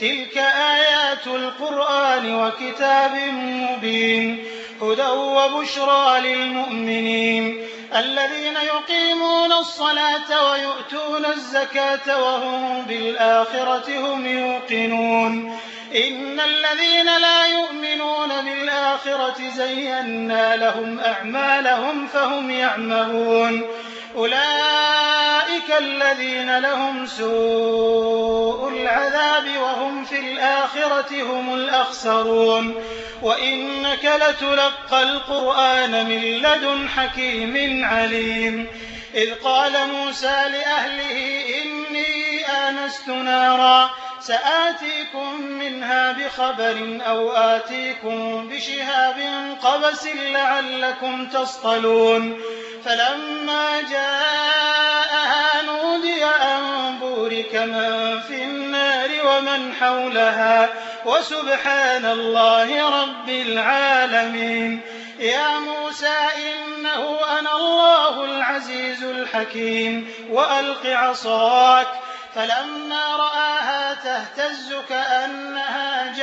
Speaker 3: تلك آيات القرآن وكتاب مبين هدى وبشرى للمؤمنين الذين يقيمون الصلاة ويؤتون الزكاة وهم بالآخرة هم يوقنون إن الذين لا يؤمنون بالآخرة زينا لهم أعمالهم فهم يعمهون أولئك الذين لهم سوء العذاب وهم في الآخرة هم الأخسرون وإنك لتلقى القرآن من لدن حكيم عليم إذ قال موسى لأهله إني آنست نارا سآتيكم منها بخبر أو آتيكم بشهاب قبس لعلكم تصطلون فلما جاءها نودي أن بورك من في النار ومن حولها وسبحان الله رب العالمين يا موسى إنه أنا الله العزيز الحكيم وألق عصاك فلما رآها تهتز كأنها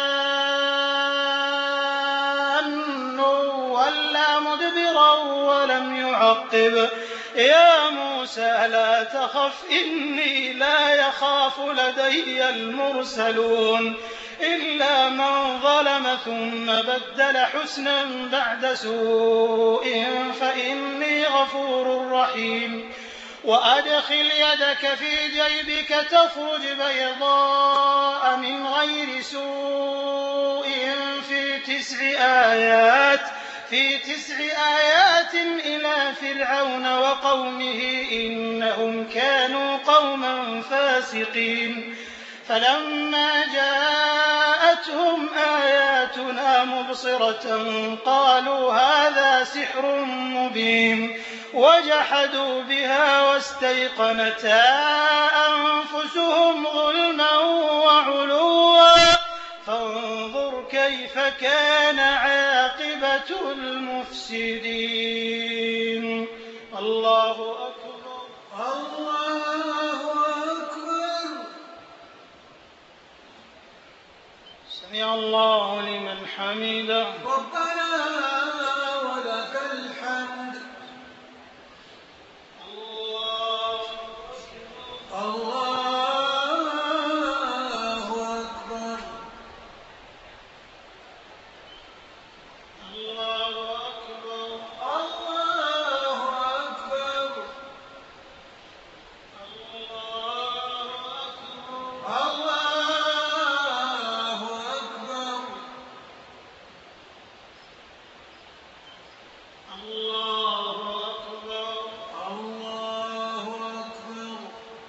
Speaker 3: جان ولى مدبرا ولم يعقب يا موسى لا تخف إني لا يخاف لدي المرسلون إلا من ظلم ثم بدل حسنا بعد سوء فإني غفور رحيم وأدخل يدك في جيبك تخرج بيضاء من غير سوء في 9 آيات إلى فرعون وقومه إنهم كانوا قوما فاسقين فلما جاءتهم آياتنا مبصرة قالوا هذا سحر مبين وجحدوا بها واستيقنتها أنفسهم ظلما وعلوا فانظر كيف كان عاقبة المفسدين الله أكبر
Speaker 1: الله أكبر
Speaker 3: سمع الله لمن حمده
Speaker 1: ربنا ولك الحمد الله أكبر الله أكبر الله أكبر الله أكبر الله أكبر الله أكبر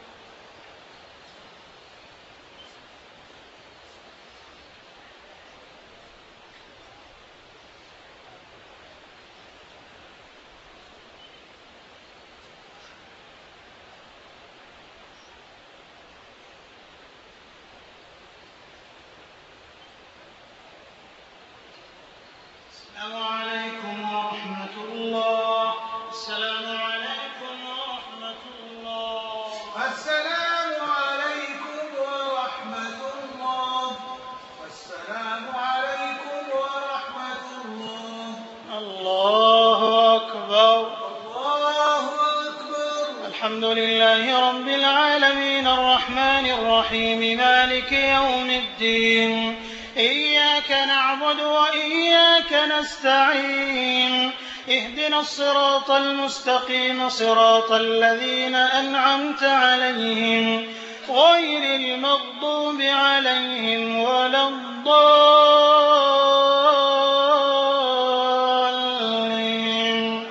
Speaker 3: السلام عليكم ورحمة الله السلام عليكم ورحمة الله
Speaker 1: السلام عليكم ورحمة الله والسلام عليكم ورحمة الله
Speaker 3: الله أكبر
Speaker 1: الله أكبر
Speaker 3: الحمد لله رب العالمين الرحمن الرحيم مالك يوم الدين إياك نعبد وإياك نستعين اهدنا الصراط المستقيم صراط الذين أنعمت عليهم غير المغضوب عليهم ولا الضالين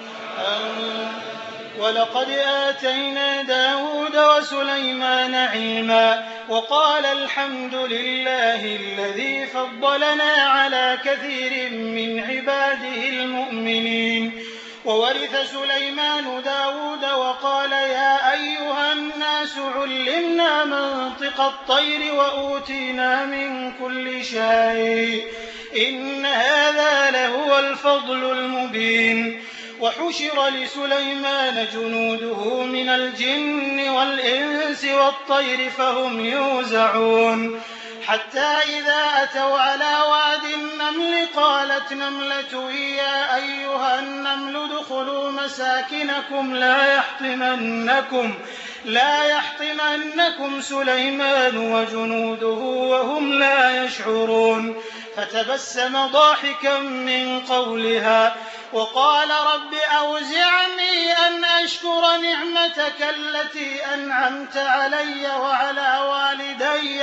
Speaker 3: ولقد آتينا داود وسليمان علما وقال الحمد لله الذي فضلنا على كثير من عباده المؤمنين وورث سليمان داود وقال يا أيها الناس علمنا منطق الطير وأوتينا من كل شيء إن هذا لهو الفضل المبين وحشر لسليمان جنوده من الجن والإنس والطير فهم يوزعون حتى إذا أتوا على واد النمل قالت نملة يا أيها النمل ادخلوا مساكنكم لا يحطمنكم سليمان وجنوده وهم لا يشعرون فتبسم ضاحكا من قولها وقال رب أوزعني أن أشكر نعمتك التي أنعمت علي وعلى والدي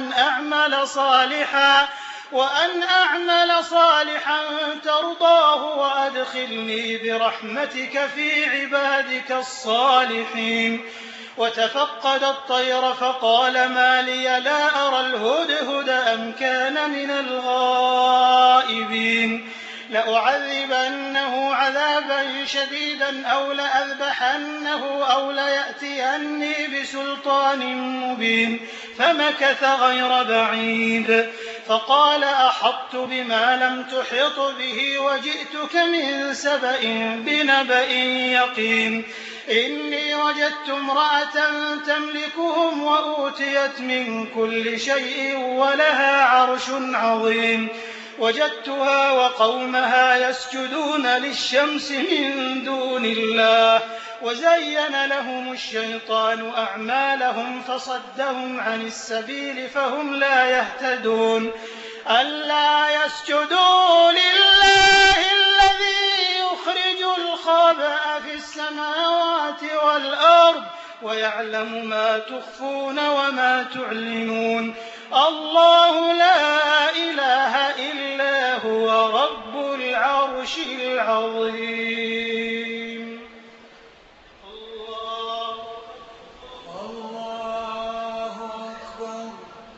Speaker 3: وأن أعمل صالحا ترضاه وأدخلني برحمتك في عبادك الصالحين وتفقد الطير فقال ما لي لا أرى الهدهد أم كان من الغائبين لأعذبنه عذابا شديدا أو لأذبحنه أو ليأتيني بسلطان مبين فمكث غير بعيد فقال أحطت بما لم تحط به وجئتك من سبأ بنبأ يقين إني وجدت امرأة تملكهم وأوتيت من كل شيء ولها عرش عظيم وجدتها وقومها يسجدون للشمس من دون الله وزين لهم الشيطان أعمالهم فصدهم عن السبيل فهم لا يهتدون ألا يسجدوا لله الذي يخرج الخبأ في السماوات والأرض ويعلم ما تخفون وما تعلنون الله لا إله إلا هو رب العرش العظيم الله
Speaker 1: أكبر.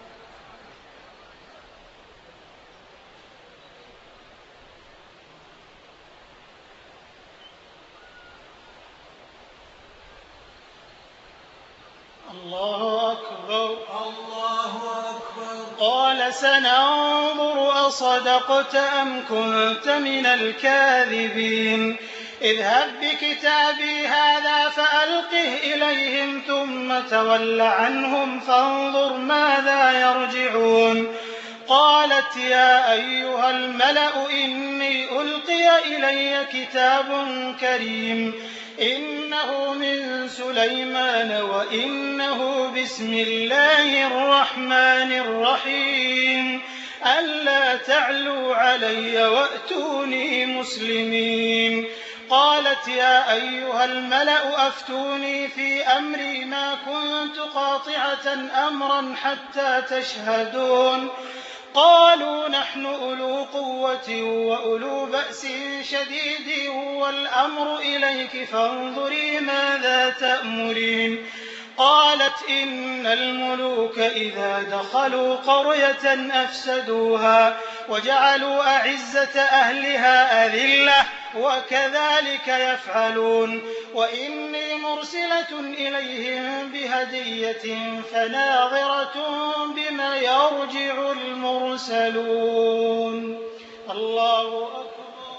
Speaker 3: الله أكبر.
Speaker 1: الله أكبر.
Speaker 3: قال سننظر أصدقت أم كنت من الكاذبين اذهب بكتابي هذا فألقه إليهم ثم تول عنهم فانظر ماذا يرجعون قالت يا أيها الملأ إني ألقي إلي كتاب كريم إنه من سليمان وإنه بسم الله الرحمن الرحيم ألا تعلوا علي وأتوني مسلمين قالت يا أيها الملأ أفتوني في أمري ما كنت قاطعة أمرا حتى تشهدون قالوا نحن أولو قوة وأولو بأس شديد والأمر إليك فانظري ماذا تأمرين قالت إن الملوك إذا دخلوا قرية أفسدوها وجعلوا أعزة أهلها أذلة وكذلك يفعلون وإني مرسلة إليهم بهدية فناظرة بما يرجع المرسلون الله أكبر.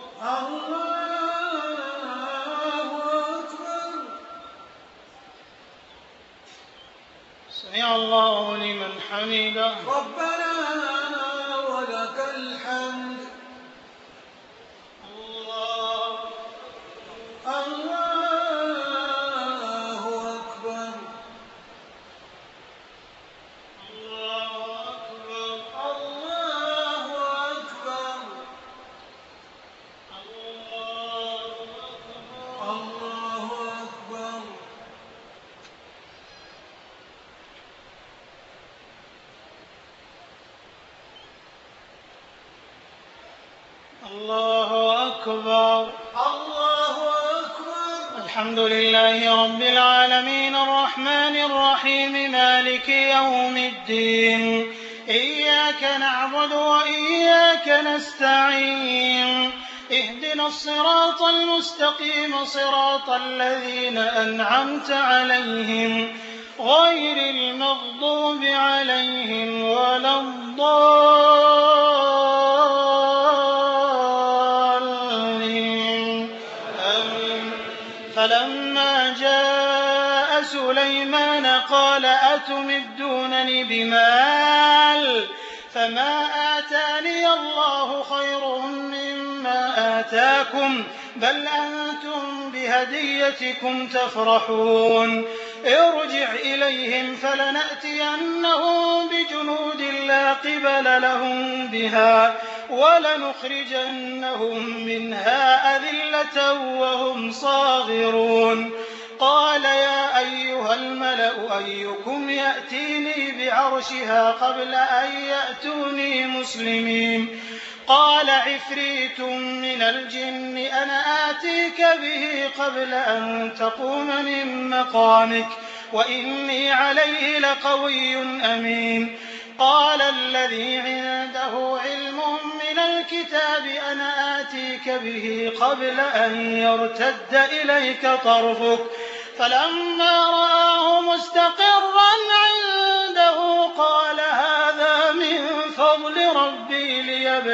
Speaker 1: الله أكبر.
Speaker 3: سمع الله لمن حمده
Speaker 1: ربنا ولك الحمد. الله أكبر. الله أكبر. الله أكبر. الله أكبر.
Speaker 3: الله أكبر.
Speaker 1: الله أكبر.
Speaker 3: الحمد لله رب العالمين الرحمن الرحيم مالك يوم الدين إياك نعبد وإياك نستعين اهدنا الصراط المستقيم صراط الذين أنعمت عليهم غير المغضوب عليهم ولا الضالين آمين فلما جاء سليمان قال أتمدونني بمال فما آتاني الله خير مما آتاكم بل أنتم بهديتكم تفرحون ارجع إليهم فلنأتينهم بجنود لا قبل لهم بها ولنخرجنهم منها أذلة وهم صاغرون قال يا أيها الملأ أيكم يأتيني بعرشها قبل أن يأتوني مسلمين قال عفريت من الجن أنا آتيك به قبل أن تقوم من مقامك وإني عليه لقوي أمين قال الذي عنده علم من الكتاب أنا آتيك به قبل أن يرتد إليك طرفك فلما رآه مستقرا عنده قال هذا من فضل ربي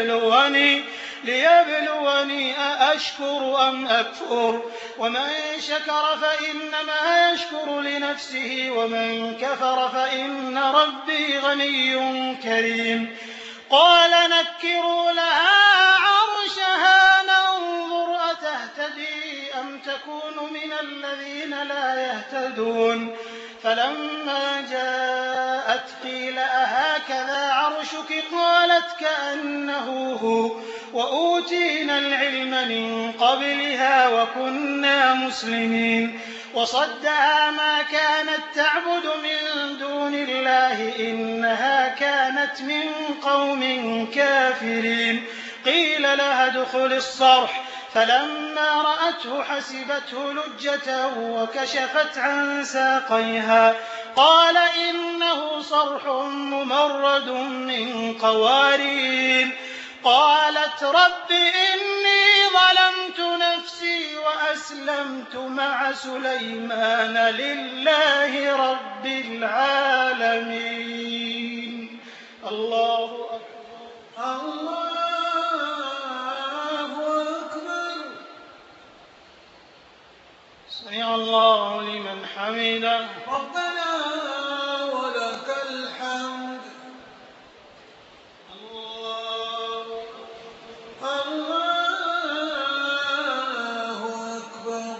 Speaker 3: ليبلوني أأشكر أم أكفر ومن شكر فإنما يشكر لنفسه ومن كفر فإن ربي غني كريم قال نكروا لها عرشها ننظر أتهتدي أم تكون من الذين لا يهتدون فلما جاءت قيل أهكذا عرشك قالت كأنه هو وأوتينا العلم من قبلها وكنا مسلمين وصدها ما كانت تعبد من دون الله إنها كانت من قوم كافرين قيل لها ادخل الصرح فلما رأته حسبته لجة وكشفت عن ساقيها قال إنه صرح ممرد من قوارير قالت رب إني ظلمت نفسي وأسلمت مع سليمان لله رب العالمين الله أكبر
Speaker 1: الله أكبر
Speaker 3: سمع الله لمن حمده
Speaker 1: ربنا ولك الحمد الله أكبر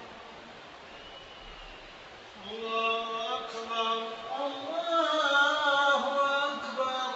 Speaker 1: الله أكبر الله أكبر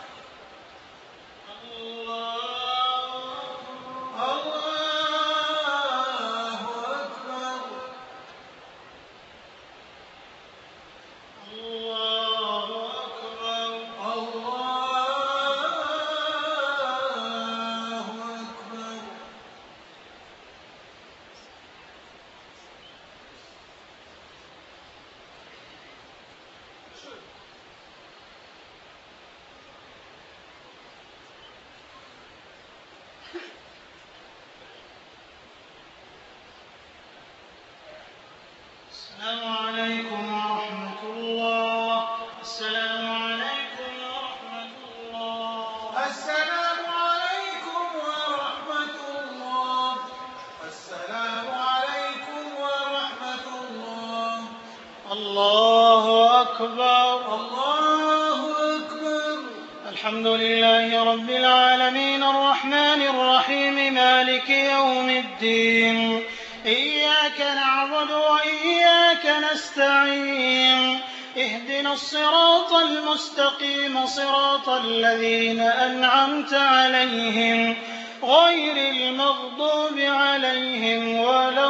Speaker 3: السلام عليكم ورحمة الله السلام عليكم ورحمة الله
Speaker 1: السلام عليكم ورحمة الله السلام عليكم ورحمة الله
Speaker 3: الله أكبر
Speaker 1: الله أكبر
Speaker 3: الحمد لله رب العالمين الرحمن الرحيم مالك يوم الدين إياك نعبد وإياك نستعين اهدنا الصراط المستقيم صراط الذين أنعمت عليهم غير المغضوب عليهم ولا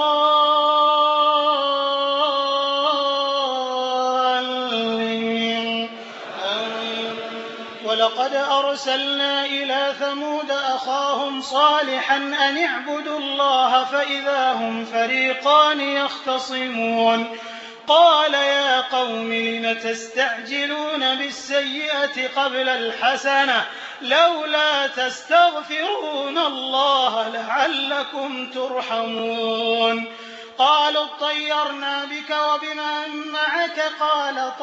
Speaker 3: الضالين ولقد أرسلنا إلى ثمود أخاهم صالحا أن اعبدوا الله فإذا هم فريقان يختصمون قال يا قوم لم تستعجلون بالسيئة قبل الحسنة لولا تستغفرون الله لعلكم ترحمون قالوا اطيرنا بك وبمن معك قال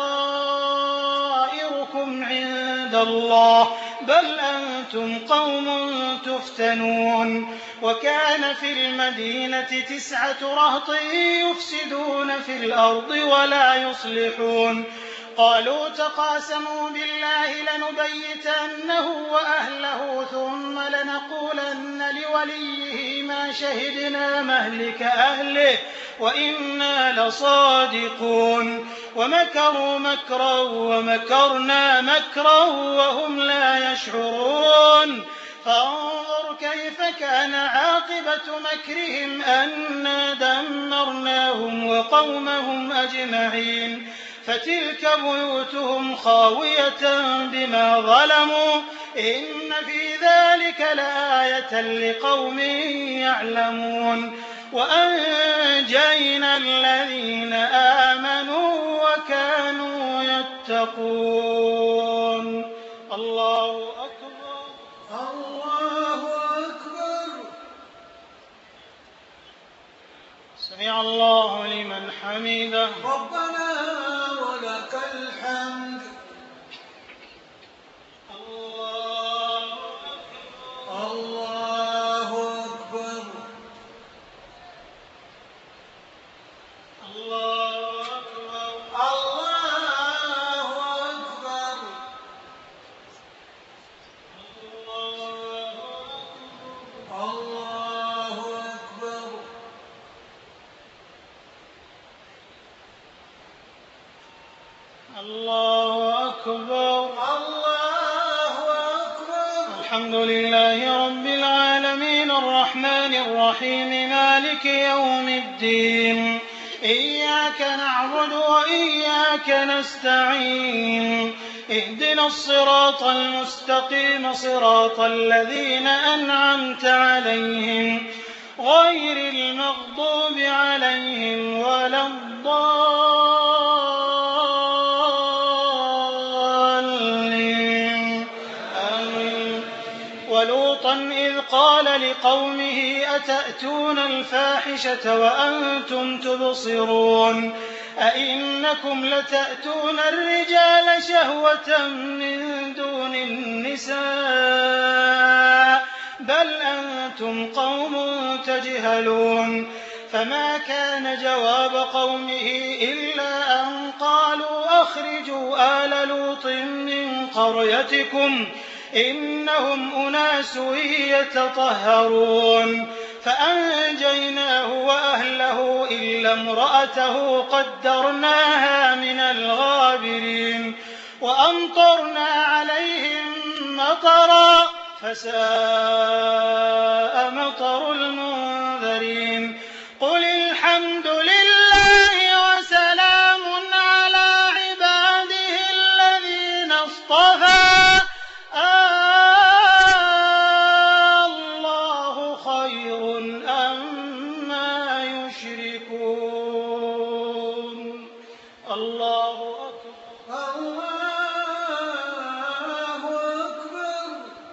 Speaker 3: طائركم عند الله بل أنتم قوم تفتنون وكان في المدينة 9 رهط يفسدون في الأرض ولا يصلحون قالوا تقاسموا بالله لنبيتنه وأهله ثم لنقولن لوليه ما شهدنا مهلك أهله وإنا لصادقون ومكروا مكرا ومكرنا مكرا وهم لا يشعرون فانظر كيف كان عاقبة مكرهم أنا دمرناهم وقومهم أجمعين فتلك بيوتهم خاوية بما ظلموا إن في ذلك لآية لقوم يعلمون وأنجينا الذين آمنوا وكانوا يتقون الله أكبر
Speaker 1: الله أكبر.
Speaker 3: سمع الله لمن حمده
Speaker 1: ربنا ولك الحمد.
Speaker 3: الله
Speaker 1: أكبر.
Speaker 3: الله أكبر
Speaker 1: الله أكبر. الله أكبر.
Speaker 3: الله أكبر
Speaker 1: الله أكبر.
Speaker 3: الحمد لله رب العالمين الرحمن الرحيم مالك يوم الدين إياك نعبد وإياك نستعين اهدنا الصراط المستقيم صراط الذين أنعمت عليهم غير المغضوب عليهم ولا الضالين آمين. ولوطا إذ قال لقومه أتأتون الفاحشة وأنتم تبصرون أئنكم لتأتون الرجال شهوة من دون النساء بل أنتم قوم تجهلون فما كان جواب قومه إلا أن قالوا أخرجوا آل لوط من قريتكم إنهم أناس يتطهرون فأنجيناه وأهله إلا امرأته قدرناها من الغابرين وأمطرنا عليهم مطرا فساء مطر المنذرين قل الحمد لله وسلام على عباده الذين اصطفى الله خير أما يشركون الله أكبر
Speaker 1: الله أكبر.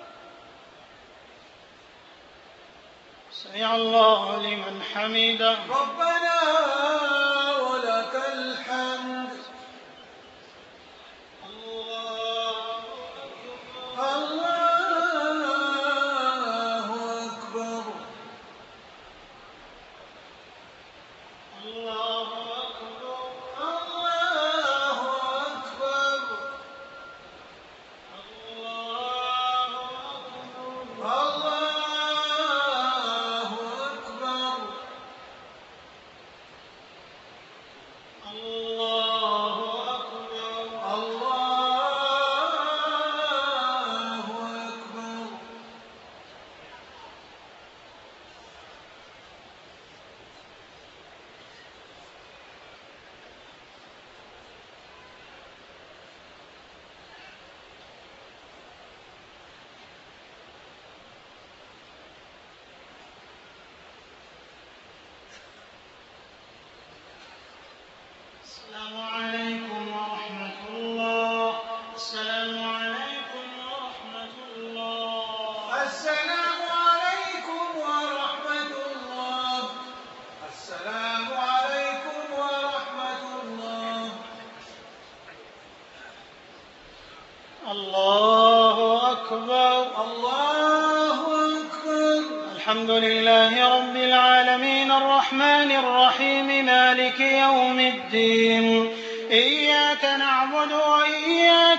Speaker 3: سمع الله لمن حمده
Speaker 1: ربنا ولك الحمد. الله أكبر.
Speaker 3: الله أكبر
Speaker 1: الله أكبر. الله أكبر.
Speaker 3: الله أكبر
Speaker 1: الله أكبر.
Speaker 3: السلام عليكم ورحمة الله السلام عليكم ورحمة الله
Speaker 1: السلام عليكم ورحمة الله. السلام عليكم ورحمة الله.
Speaker 3: الله أكبر
Speaker 1: الله أكبر.
Speaker 3: الحمد لله رب العالمين الرحمن الرحيم مالك يوم الدين إياك نعبد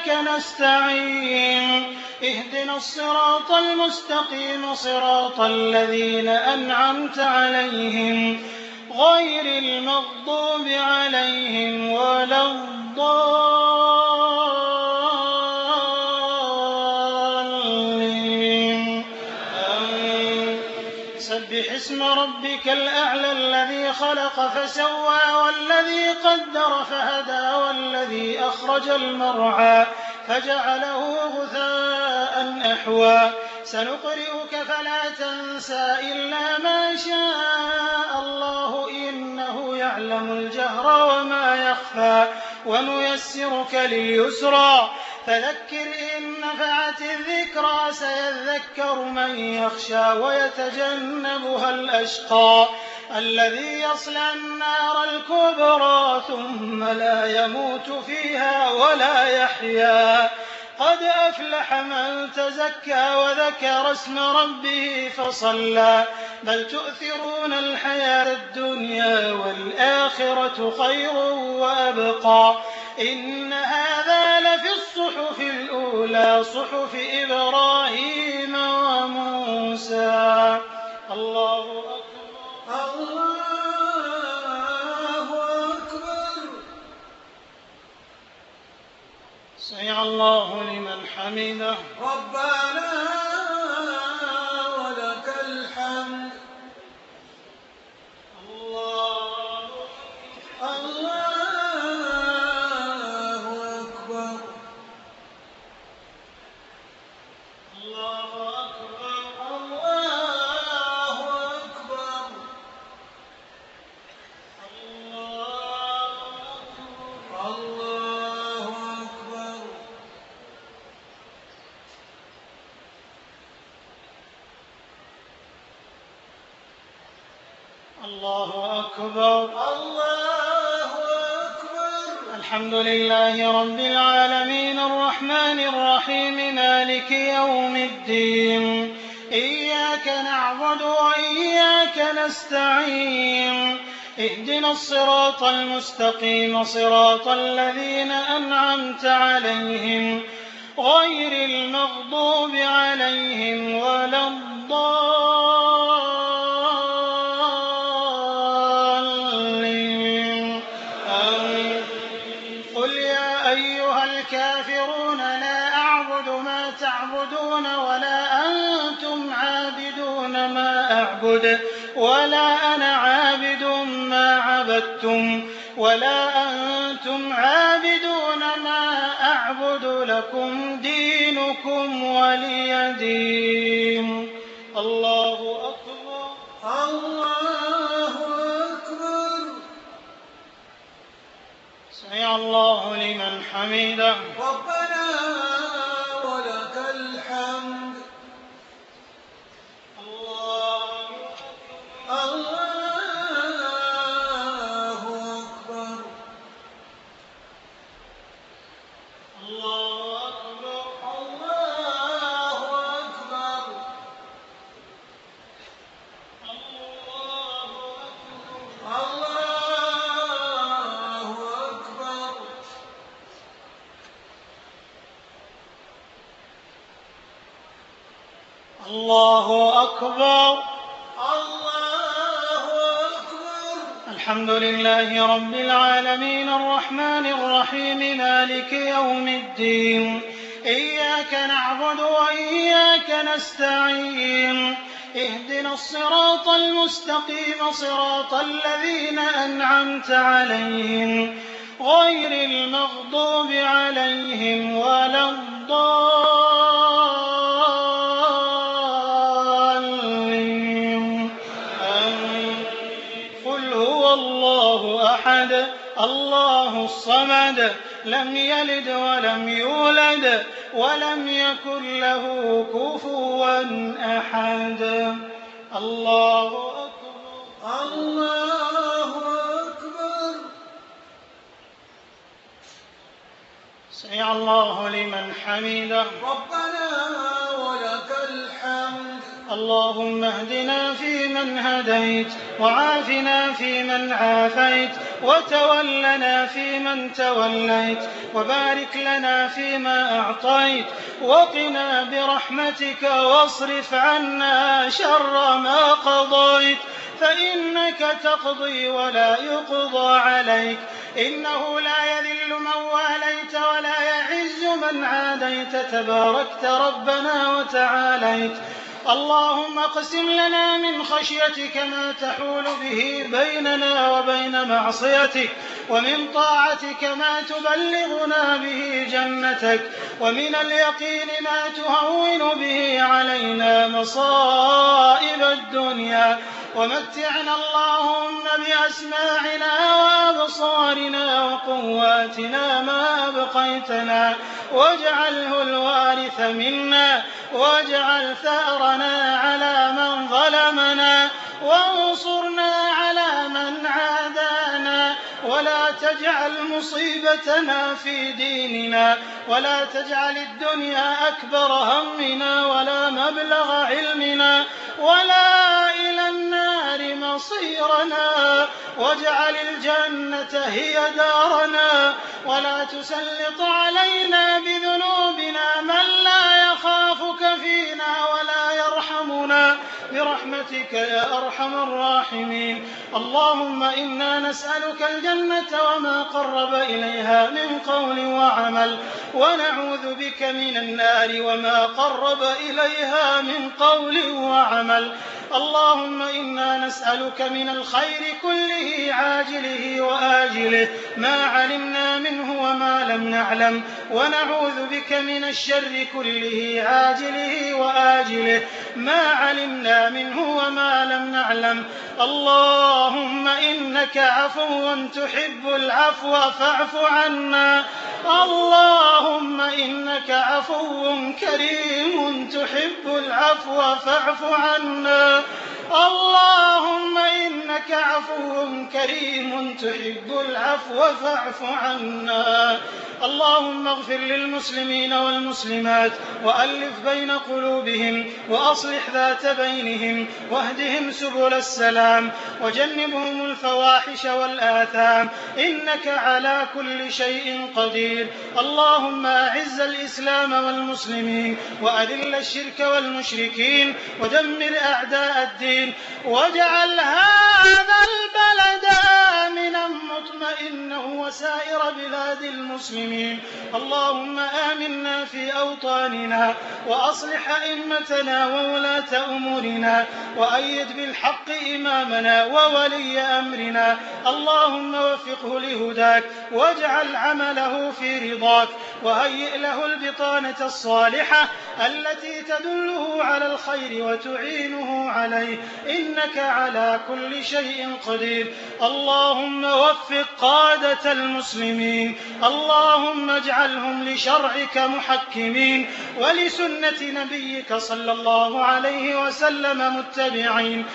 Speaker 3: وإياك نستعين اهدنا الصراط المستقيم صراط الذين أنعمت عليهم غير المغضوب عليهم ولا الضالين آمين. سبح اسم ربك الأعلى الذي خلق فسوى والذي قدر فهدى والذي أخرج المرعى فجعله غثاء أحوى سنقرئك فلا تنسى إلا ما شاء الله إنه يعلم الجهر وما يخفى ونيسرك لليسرى فذكر إن نفعت الذكرى سيذكر من يخشى ويتجنبها الأشقى الذي يصلى النار الكبرى ثم لا يموت فيها ولا يحيا قد أفلح من تزكى وذكر اسم ربه فصلى بل تؤثرون الحياة الدنيا والآخرة خير وأبقى إن هذا لفي الصحف الأولى صحف إبراهيم وموسى الله أكبر
Speaker 1: الله أكبر.
Speaker 3: سمع الله لمن حمده
Speaker 1: ربنا ولك الحمد. الله أكبر. الله أكبر. الله أكبر. الله أكبر.
Speaker 3: الله أكبر.
Speaker 1: الله أكبر.
Speaker 3: الحمد لله رب العالمين الرحمن الرحيم مالك يوم الدين إياك نعبد وإياك نستعين اهدنا الصراط المستقيم صراط الذين أنعمت عليهم غير المغضوب عليهم ولا الضالين آمين. قل يا أيها الكافرون لا أعبد ما تعبدون ولا أنتم عابدون ما أعبد ولا أنا عابد ما عبدتم ولا أنتم عابدون ما أعبد لكم دينكم ولي دين. الله أكبر.
Speaker 1: الله أكبر.
Speaker 3: سمع الله لمن حمده
Speaker 1: ربنا ولك الحمد. الله أكبر. الله أكبر. الله أكبر. الله أكبر.
Speaker 3: الله أكبر.
Speaker 1: الله أكبر.
Speaker 3: الحمد لله رب العالمين الرحمن الرحيم مالك يوم الدين إياك نعبد وإياك نستعين اهدنا الصراط المستقيم صراط الذين أنعمت عليهم غير المغضوب عليهم ولا الضالين آمين. قل هو الله أحد الله الصمد لم يلد ولم يولد ولم يكن له كفوا أحد. الله أكبر.
Speaker 1: الله أكبر.
Speaker 3: سمع الله لمن حمده.
Speaker 1: ربنا ولك الحمد.
Speaker 3: اللهم اهدنا فيمن هديت، وعافنا فيمن عافيت، وتولنا فيمن توليت، وبارك لنا فيما أعطيت، وقنا برحمتك واصرف عنا شر ما قضيت، فإنك تقضي ولا يقضى عليك، إنه لا يذل من واليت ولا يعز من عاديت، تباركت ربنا وتعاليت. اللهم اقسم لنا من خشيتك ما تحول به بيننا وبين معصيتك، ومن طاعتك ما تبلغنا به جنتك، ومن اليقين ما تهون به علينا مصائب الدنيا، ومتعنا اللهم بأسماعنا وأبصارنا وقواتنا ما أبقيتنا، واجعله الوارث منا، واجعل ثأرنا على من ظلمنا، وانصرنا على من عادانا، ولا تجعل مصيبتنا في ديننا، ولا تجعل الدنيا أكبر همنا ولا مبلغ علمنا ولا إلى النار مصيرنا، واجعل الجنة هي دارنا، ولا تسلط علينا بذنوبنا من لا يخافك فينا ولا يرحمنا، برحمتك يا أرحم الراحمين. اللهم إنا نسألك الجنة وما قرب إليها من قول وعمل، ونعوذ بك من النار وما قرب إليها من قول وعمل. اللهم إنا نسألك من الخير كله عاجله وآجله ما علمنا منه وما لم نعلم، ونعوذ بك من الشر كله عاجله وآجله ما علمنا منه وما لم نعلم. اللهم إنك عفو تحب العفو فاعف عنا. اللهم إنك عفو كريم تحب العفو فاعف عنا. اللهم إنك عفو كريم تحب العفو فاعف عنا. اللهم اغفر للمسلمين والمسلمات، وألف بين قلوبهم، وأصلح ذات بينهم، واهدهم سبل السلام، وجنبهم الفواحش والآثام، إنك على كل شيء قدير. اللهم أعز الإسلام والمسلمين، وأذل الشرك والمشركين، ودمر أعداء الدين، واجعل هذا البلد آمنا مطمئنا وسائر بلاد المسلمين. اللهم آمنا في أوطاننا، وأصلح أئمتنا وولاة أمورنا، وأيد بالحق إمامنا وولي أمرنا. اللهم وفقه لهداك، واجعل عمله في رضاك، وهيئ له البطانة الصالحة التي تدله على الخير وتعينه عليه، إنك على كل شيء قدير. اللهم وفق قادة المسلمين، اللهم اجعلهم لشرعك محكمين، ولسنة نبيك صلى الله عليه وسلم متبعين،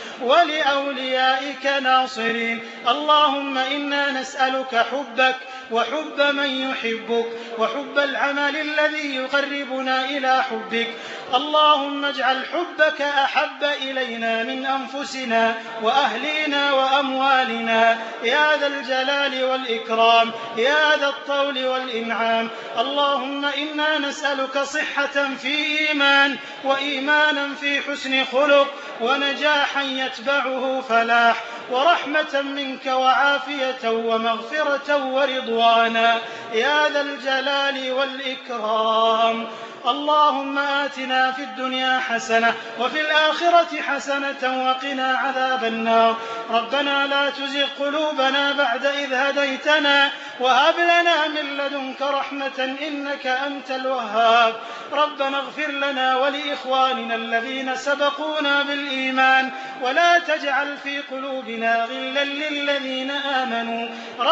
Speaker 3: ولأوليائك ناصرين. اللهم إنا نسألك حبك وحب من يحبك، وحب العمل الذي يقربنا إلى حبك. اللهم اجعل حبك أحب إلينا من أنفسنا وأهلينا وأموالنا، يا ذا الجلال والإكرام، يا ذا الطول والإنعام. اللهم إنا نسألك صحة في إيمان، وإيمانا في حسن خلق، ونجاحا يتبعه فلاح، ورحمة منك وعافية ومغفرة ورضوانا، يا ذا الجلال والإكرام. اللهم آتنا في الدنيا حسنة، وفي الآخرة حسنة، وقنا عذاب النار. ربنا لا تزغ قلوبنا بعد إذ هديتنا، وهب لنا من لدنك رحمة إنك أنت الوهاب. ربنا اغفر لنا ولإخواننا الذين سبقونا بالإيمان، ولا تجعل في قلوبنا غلا للذين آمنوا.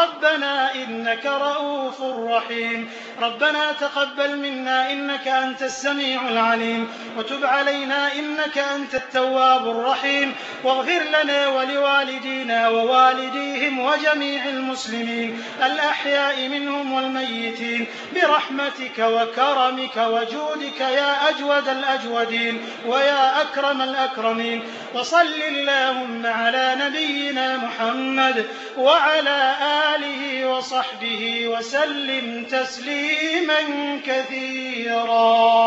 Speaker 3: ربنا إنك رؤوف رحيم. ربنا تقبل منا إنك أنت السميع العليم، وتب علينا إنك أنت التواب الرحيم. واغفر لنا ولوالدينا ووالديهم وجميع المسلمين الأحياء الأحياء منهم والميتين برحمتك وكرمك وجودك يا أجود الأجودين ويا أكرم الأكرمين. وصل اللهم على نبينا محمد وعلى آله وصحبه وسلم تسليما كثيرا.